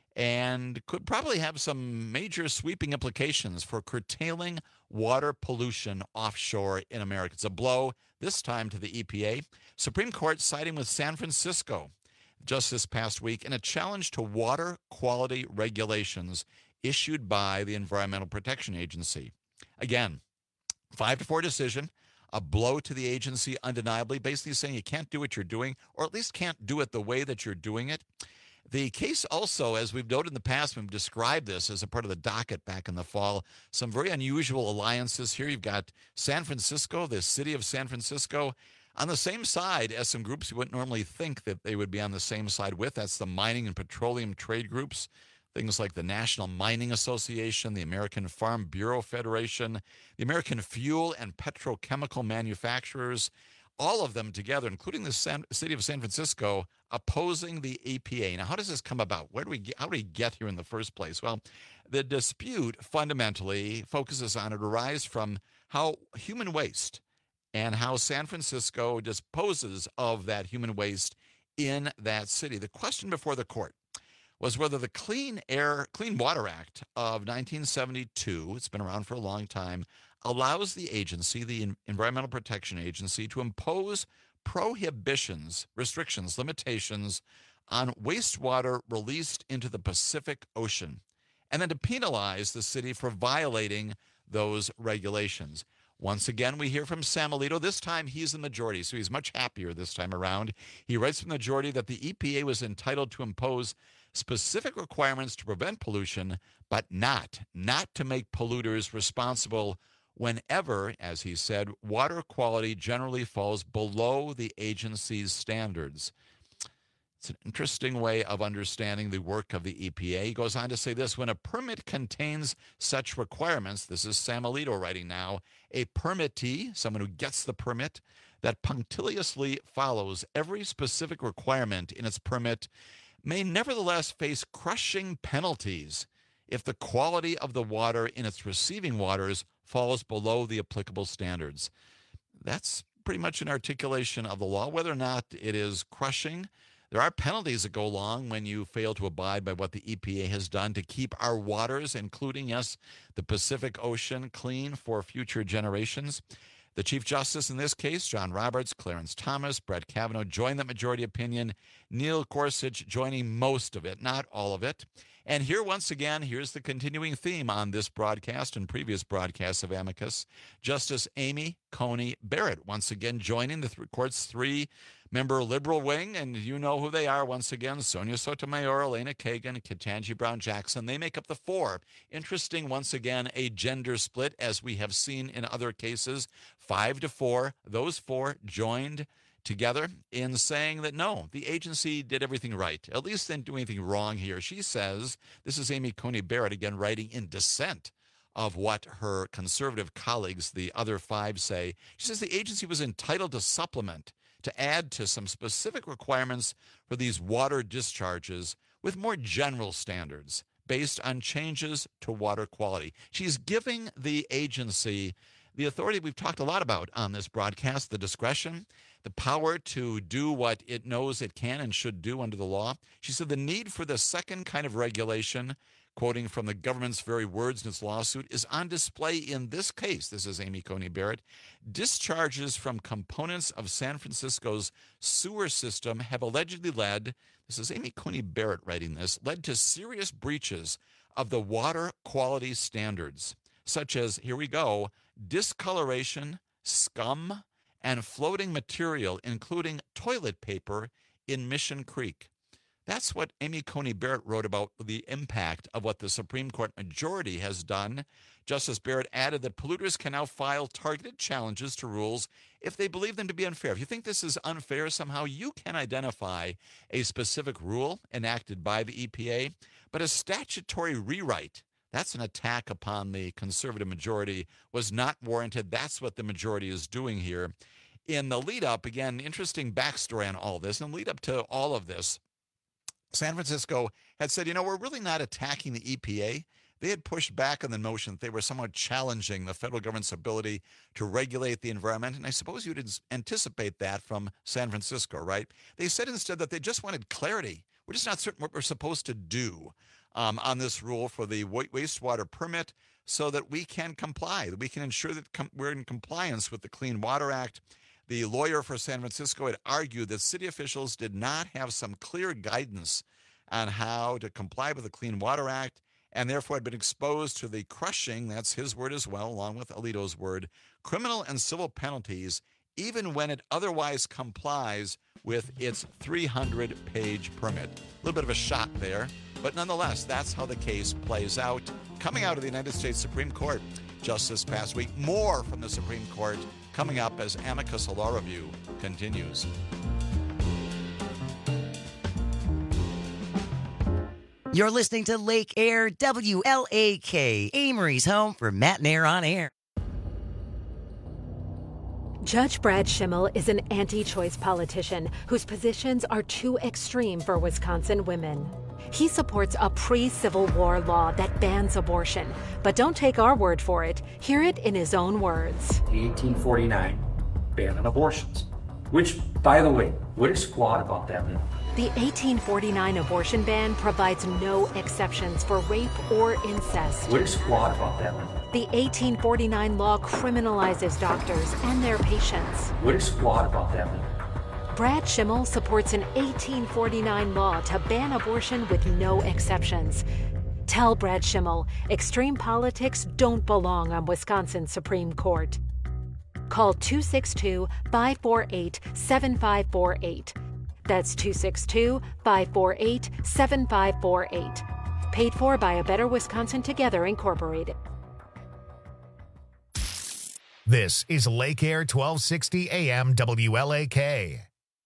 and could probably have some major sweeping implications for curtailing water pollution offshore in America. It's a blow, this time to the E P A. Supreme Court siding with San Francisco just this past week in a challenge to water quality regulations issued by the Environmental Protection Agency. Again, five to four decision, a blow to the agency undeniably, basically saying you can't do what you're doing, or at least can't do it the way that you're doing it. The case also, as we've noted in the past, we've described this as a part of the docket back in the fall, some very unusual alliances here. You've got San Francisco, the city of San Francisco, on the same side as some groups you wouldn't normally think that they would be on the same side with. That's the mining and petroleum trade groups, things like the National Mining Association, the American Farm Bureau Federation, the American Fuel and Petrochemical Manufacturers, all of them together, including the San, city of San Francisco, opposing the E P A. Now, how does this come about? Where do we get, how do we get here in the first place? Well, the dispute fundamentally focuses on it arise from how human waste and how San Francisco disposes of that human waste in that city. The question before the court was whether the Clean Air, Clean Water Act of nineteen seventy-two, it's been around for a long time, allows the agency, the Environmental Protection Agency, to impose prohibitions, restrictions, limitations on wastewater released into the Pacific Ocean, and then to penalize the city for violating those regulations. Once again, we hear from Sam Alito. This time, he's the majority, so he's much happier this time around. He writes from the majority that the E P A was entitled to impose specific requirements to prevent pollution, but not, not to make polluters responsible whenever, as he said, water quality generally falls below the agency's standards. It's an interesting way of understanding the work of the E P A. He goes on to say this: when a permit contains such requirements, this is Sam Alito writing now, a permittee, someone who gets the permit, that punctiliously follows every specific requirement in its permit may nevertheless face crushing penalties if the quality of the water in its receiving waters falls below the applicable standards. That's pretty much an articulation of the law. Whether or not it is crushing, there are penalties that go along when you fail to abide by what the E P A has done to keep our waters, including, yes, the Pacific Ocean, clean for future generations. The Chief Justice in this case, John Roberts, Clarence Thomas, Brett Kavanaugh, joined that majority opinion. Neil Gorsuch joining most of it, not all of it. And here, once again, here's the continuing theme on this broadcast and previous broadcasts of Amicus. Justice Amy Coney Barrett, once again, joining the th- court's three-member liberal wing. And you know who they are, once again, Sonia Sotomayor, Elena Kagan, Ketanji Brown Jackson. They make up the four. Interesting, once again, a gender split, as we have seen in other cases. Five to four, those four joined together in saying that, no, the agency did everything right. At least didn't do anything wrong here. She says, this is Amy Coney Barrett, again, writing in dissent of what her conservative colleagues, the other five, say. She says the agency was entitled to supplement, to add to some specific requirements for these water discharges with more general standards based on changes to water quality. She's giving the agency the authority we've talked a lot about on this broadcast, the discretion, the power to do what it knows it can and should do under the law. She said the need for the second kind of regulation, quoting from the government's very words in its lawsuit, is on display in this case. This is Amy Coney Barrett. Discharges from components of San Francisco's sewer system have allegedly led, this is Amy Coney Barrett writing this, led to serious breaches of the water quality standards, such as, here we go, discoloration, scum, and floating material, including toilet paper in Mission Creek. That's what Amy Coney Barrett wrote about the impact of what the Supreme Court majority has done. Justice Barrett added that polluters can now file targeted challenges to rules if they believe them to be unfair. If you think this is unfair somehow, you can identify a specific rule enacted by the E P A, but a statutory rewrite, that's an attack upon the conservative majority, was not warranted. That's what the majority is doing here. In the lead-up, again, interesting backstory on all this, and lead-up to all of this, San Francisco had said, you know, we're really not attacking the E P A. They had pushed back on the notion that they were somewhat challenging the federal government's ability to regulate the environment, and I suppose you'd anticipate that from San Francisco, right? They said instead that they just wanted clarity. We're just not certain what we're supposed to do um, on this rule for the wastewater permit so that we can comply, that we can ensure that com- we're in compliance with the Clean Water Act. The lawyer for San Francisco had argued that city officials did not have some clear guidance on how to comply with the Clean Water Act and therefore had been exposed to the crushing, that's his word as well, along with Alito's word, criminal and civil penalties, even when it otherwise complies with its three hundred page permit. A little bit of a shot there, but nonetheless, that's how the case plays out. Coming out of the United States Supreme Court just this past week, more from the Supreme Court coming up as Amicus Law Review continues. You're listening to Lake Air, W L A K, Amory's home for Matt and Air on Air. Judge Brad Schimmel is an anti-choice politician whose positions are too extreme for Wisconsin women. He supports a pre-Civil War law that bans abortion. But don't take our word for it. Hear it in his own words. The eighteen forty-nine ban on abortions, which, by the way, what is flawed about that law? The eighteen forty-nine abortion ban provides no exceptions for rape or incest. What is flawed about that law? The eighteen forty-nine law criminalizes doctors and their patients. What is flawed about that law? Brad Schimmel supports an eighteen forty-nine law to ban abortion with no exceptions. Tell Brad Schimmel, extreme politics don't belong on Wisconsin's Supreme Court. Call two six two, five four eight, seven five four eight. That's two six two, five four eight, seven five four eight. Paid for by A Better Wisconsin Together, Incorporated. This is Lake Air twelve sixty A M W L A K.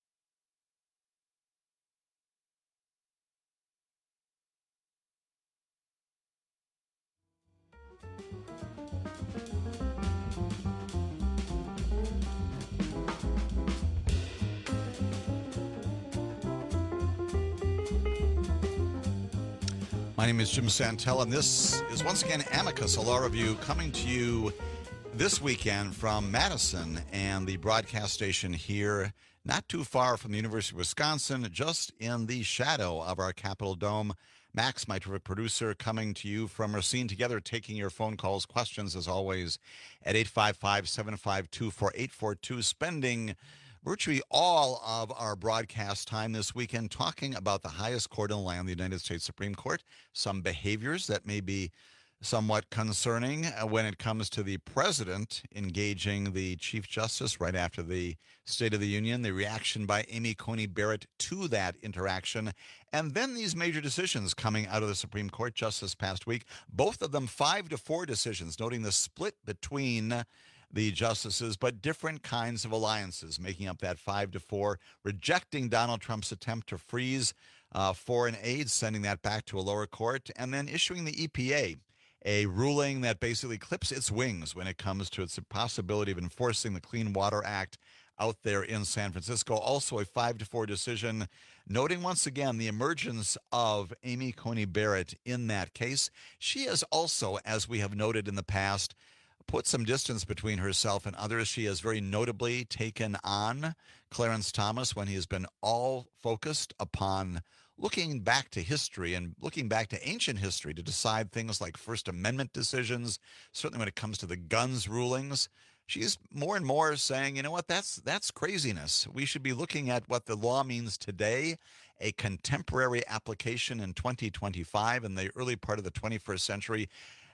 My name is Jim Santel, and this is once again Amicus, a law review coming to you this weekend from Madison and the broadcast station here, not too far from the University of Wisconsin, just in the shadow of our Capitol Dome. Max, my terrific producer, coming to you from Racine Together, taking your phone calls, questions, as always, at eight five five, seven five two, four eight four two, spending virtually all of our broadcast time this weekend talking about the highest court in the land, the United States Supreme Court, some behaviors that may be somewhat concerning when it comes to the president engaging the Chief Justice right after the State of the Union, the reaction by Amy Coney Barrett to that interaction, and then these major decisions coming out of the Supreme Court just this past week, both of them five to four decisions, noting the split between the justices, but different kinds of alliances, making up that five to four, rejecting Donald Trump's attempt to freeze uh, foreign aid, sending that back to a lower court, and then issuing the E P A a ruling that basically clips its wings when it comes to its possibility of enforcing the Clean Water Act out there in San Francisco. Also a five to four decision, noting once again the emergence of Amy Coney Barrett in that case. She has also, as we have noted in the past, put some distance between herself and others. She has very notably taken on Clarence Thomas when he has been all focused upon looking back to history and looking back to ancient history to decide things like First Amendment decisions, certainly when it comes to the guns rulings. She's more and more saying, you know what, that's that's craziness. We should be looking at what the law means today, a contemporary application in twenty twenty-five, in the early part of the twenty-first century.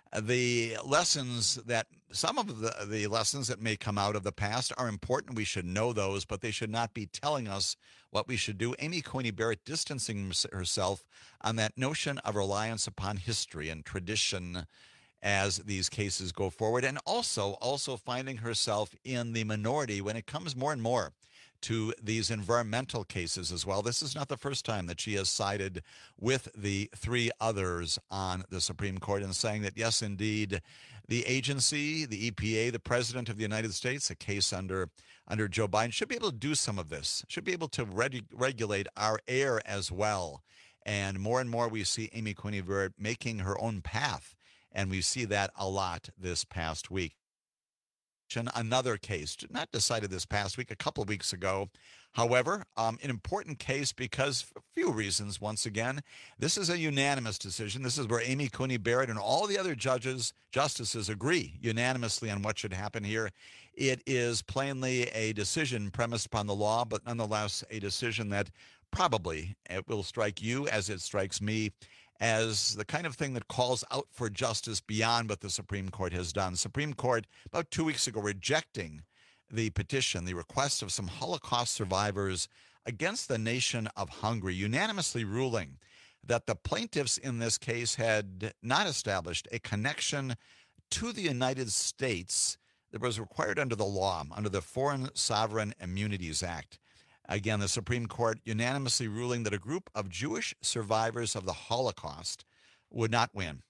The lessons that, some of the, the lessons that may come out of the past are important. We should know those, but they should not be telling us what we should do. Amy Coney Barrett distancing herself on that notion of reliance upon history and tradition as these cases go forward, and also, also finding herself in the minority when it comes more and more to these environmental cases as well. This is not the first time that she has sided with the three others on the Supreme Court and saying that, yes, indeed, the agency, the E P A, the President of the United States, a case under under Joe Biden, should be able to do some of this, should be able to reg- regulate our air as well. And more and more we see Amy Coney Barrett making her own path, and we see that a lot this past week. Another case, not decided this past week, a couple of weeks ago. However, um, an important case because for a few reasons, once again, this is a unanimous decision. This is where Amy Coney Barrett and all the other judges, justices agree unanimously on what should happen here. It is plainly a decision premised upon the law, but nonetheless a decision that probably it will strike you as it strikes me as the kind of thing that calls out for justice beyond what the Supreme Court has done. Supreme Court, about two weeks ago, rejecting the petition, the request of some Holocaust survivors against the nation of Hungary, unanimously ruling that the plaintiffs in this case had not established a connection to the United States that was required under the law, under the Foreign Sovereign Immunities Act. Again, the Supreme Court unanimously ruling that a group of Jewish survivors of the Holocaust would not win,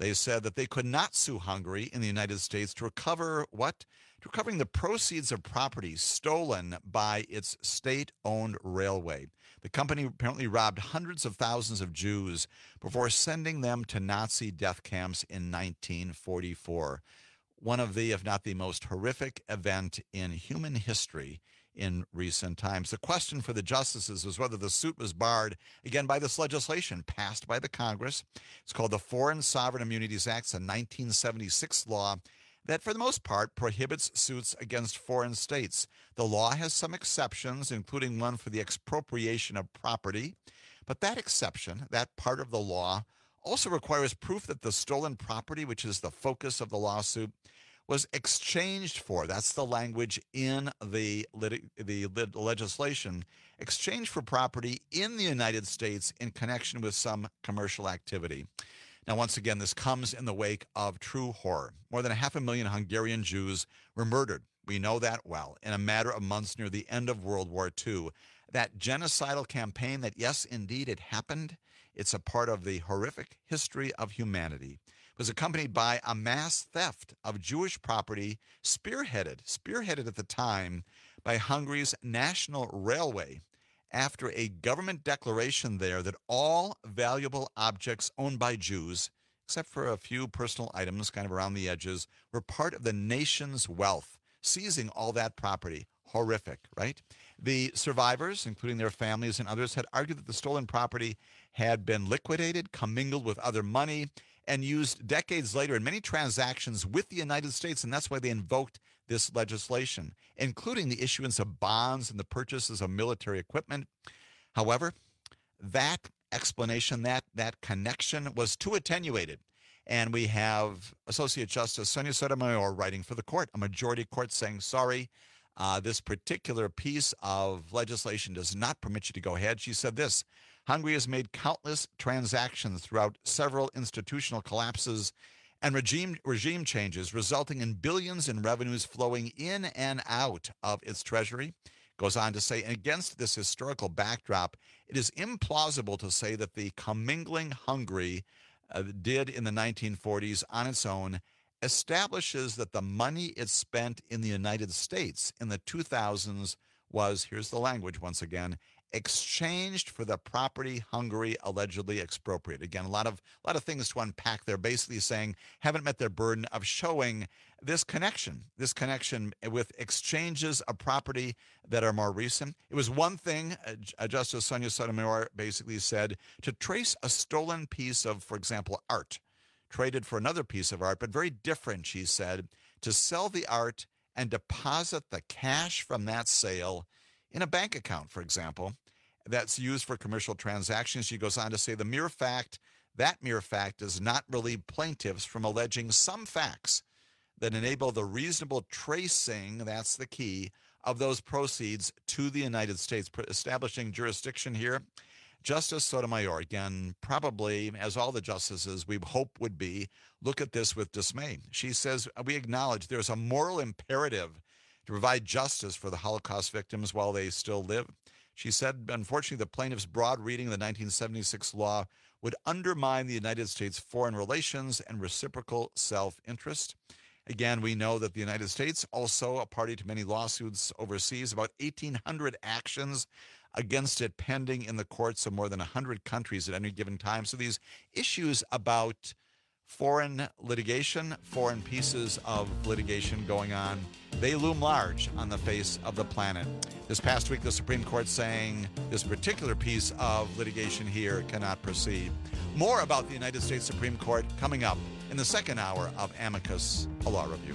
They said that they could not sue Hungary in the United States to recover what? To recovering the proceeds of property stolen by its state-owned railway. The company apparently robbed hundreds of thousands of Jews before sending them to Nazi death camps in nineteen forty-four. One of the, if not the most horrific event in human history in recent times. The question for the justices was whether the suit was barred, again, by this legislation passed by the Congress. It's called the Foreign Sovereign Immunities Act. It's a nineteen seventy-six law that, for the most part, prohibits suits against foreign states. The law has some exceptions, including one for the expropriation of property. But that exception, that part of the law, also requires proof that the stolen property, which is the focus of the lawsuit, was exchanged for, that's the language in the, lit- the lit- legislation, exchanged for property in the United States in connection with some commercial activity. Now, once again, this comes in the wake of true horror. More than a half a million Hungarian Jews were murdered. We know that well, in a matter of months near the end of World War Two. That genocidal campaign that, yes, indeed, it happened. It's a part of the horrific history of humanity. It was accompanied by a mass theft of Jewish property, spearheaded, spearheaded at the time by Hungary's National Railway, after a government declaration there that all valuable objects owned by Jews, except for a few personal items kind of around the edges, were part of the nation's wealth, seizing all that property. Horrific, right? The survivors, including their families and others, had argued that the stolen property had been liquidated, commingled with other money, and used decades later in many transactions with the United States, and that's why they invoked this legislation, including the issuance of bonds and the purchases of military equipment. However, that explanation, that, that connection was too attenuated, and we have Associate Justice Sonia Sotomayor writing for the court, a majority court saying, sorry, uh, this particular piece of legislation does not permit you to go ahead. She said this: Hungary has made countless transactions throughout several institutional collapses and regime regime changes, resulting in billions in revenues flowing in and out of its treasury. Goes on to say, against this historical backdrop, it is implausible to say that the commingling Hungary uh, did in the nineteen forties on its own establishes that the money it spent in the United States in the two thousands was, here's the language once again, exchanged for the property Hungary allegedly expropriated. Again, a lot of a lot of things to unpack there, basically saying haven't met their burden of showing this connection, this connection with exchanges of property that are more recent. It was one thing, uh, Justice Sonia Sotomayor basically said, to trace a stolen piece of, for example, art, traded for another piece of art, but very different, she said, to sell the art and deposit the cash from that sale in a bank account, for example, that's used for commercial transactions. She goes on to say the mere fact, that mere fact does not relieve plaintiffs from alleging some facts that enable the reasonable tracing, that's the key, of those proceeds to the United States, establishing jurisdiction here. Justice Sotomayor, again, probably, as all the justices we hope would be, look at this with dismay. She says, we acknowledge there's a moral imperative to provide justice for the Holocaust victims while they still live. She said, unfortunately, the plaintiff's broad reading of the nineteen seventy-six law would undermine the United States' foreign relations and reciprocal self-interest. Again, we know that the United States, also a party to many lawsuits overseas, about eighteen hundred actions against it pending in the courts of more than one hundred countries at any given time. So these issues about foreign litigation, foreign pieces of litigation going on, they loom large on the face of the planet. This past week, the Supreme Court saying this particular piece of litigation here cannot proceed. More about the United States Supreme Court coming up in the second hour of Amicus, a Law Review.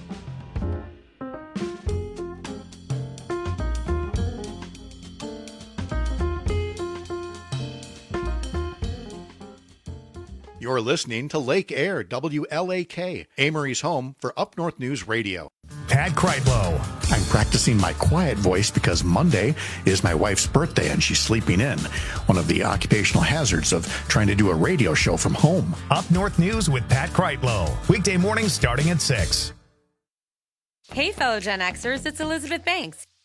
You're listening to Lake Air, W L A K, Amory's home for Up North News Radio. Pat Kreitlow. I'm practicing my quiet voice because Monday is my wife's birthday and she's sleeping in. One of the occupational hazards of trying to do a radio show from home. Up North News with Pat Kreitlow. Weekday mornings starting at six. Hey, fellow Gen Xers, it's Elizabeth Banks.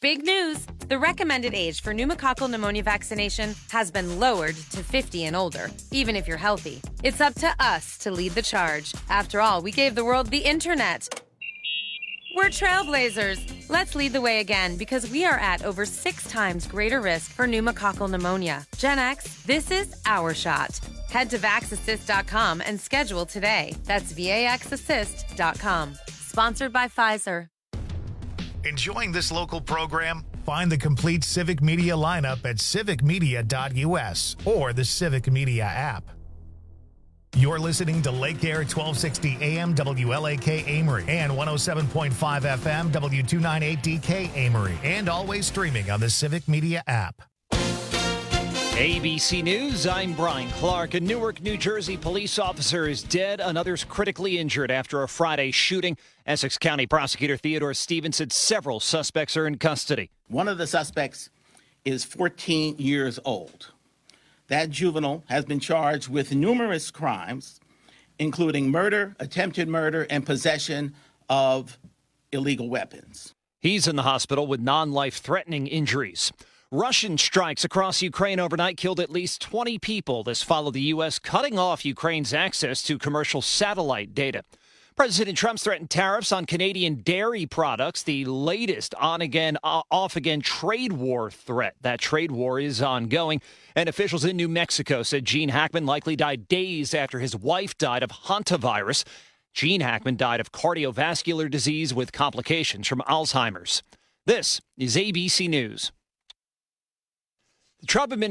Big news! The recommended age for pneumococcal pneumonia vaccination has been lowered to fifty and older, even if you're healthy. It's up to us to lead the charge. After all, we gave the world the internet. We're trailblazers. Let's lead the way again because we are at over six times greater risk for pneumococcal pneumonia. Gen X, this is our shot. Head to vax assist dot com and schedule today. That's vax assist dot com. Sponsored by Pfizer. Enjoying this local program? Find the complete Civic Media lineup at civic media dot u s or the Civic Media app. You're listening to Lake Air twelve sixty A M W L A K Amory and one oh seven point five F M W two ninety-eight D K Amory, and always streaming on the Civic Media app. A B C News, I'm Brian Clark. A Newark, New Jersey police officer is dead. Another's critically injured after a Friday shooting. Essex County Prosecutor Theodore Stevens said several suspects are in custody. One of the suspects is fourteen years old. That juvenile has been charged with numerous crimes, including murder, attempted murder, and possession of illegal weapons. He's in the hospital with non-life-threatening injuries. Russian strikes across Ukraine overnight killed at least twenty people. This followed the U S cutting off Ukraine's access to commercial satellite data. President Trump's threatened tariffs on Canadian dairy products, the latest on-again, off-again trade war threat. That trade war is ongoing, and officials in New Mexico said Gene Hackman likely died days after his wife died of hantavirus. Gene Hackman died of cardiovascular disease with complications from Alzheimer's. This is A B C News. The Trump administration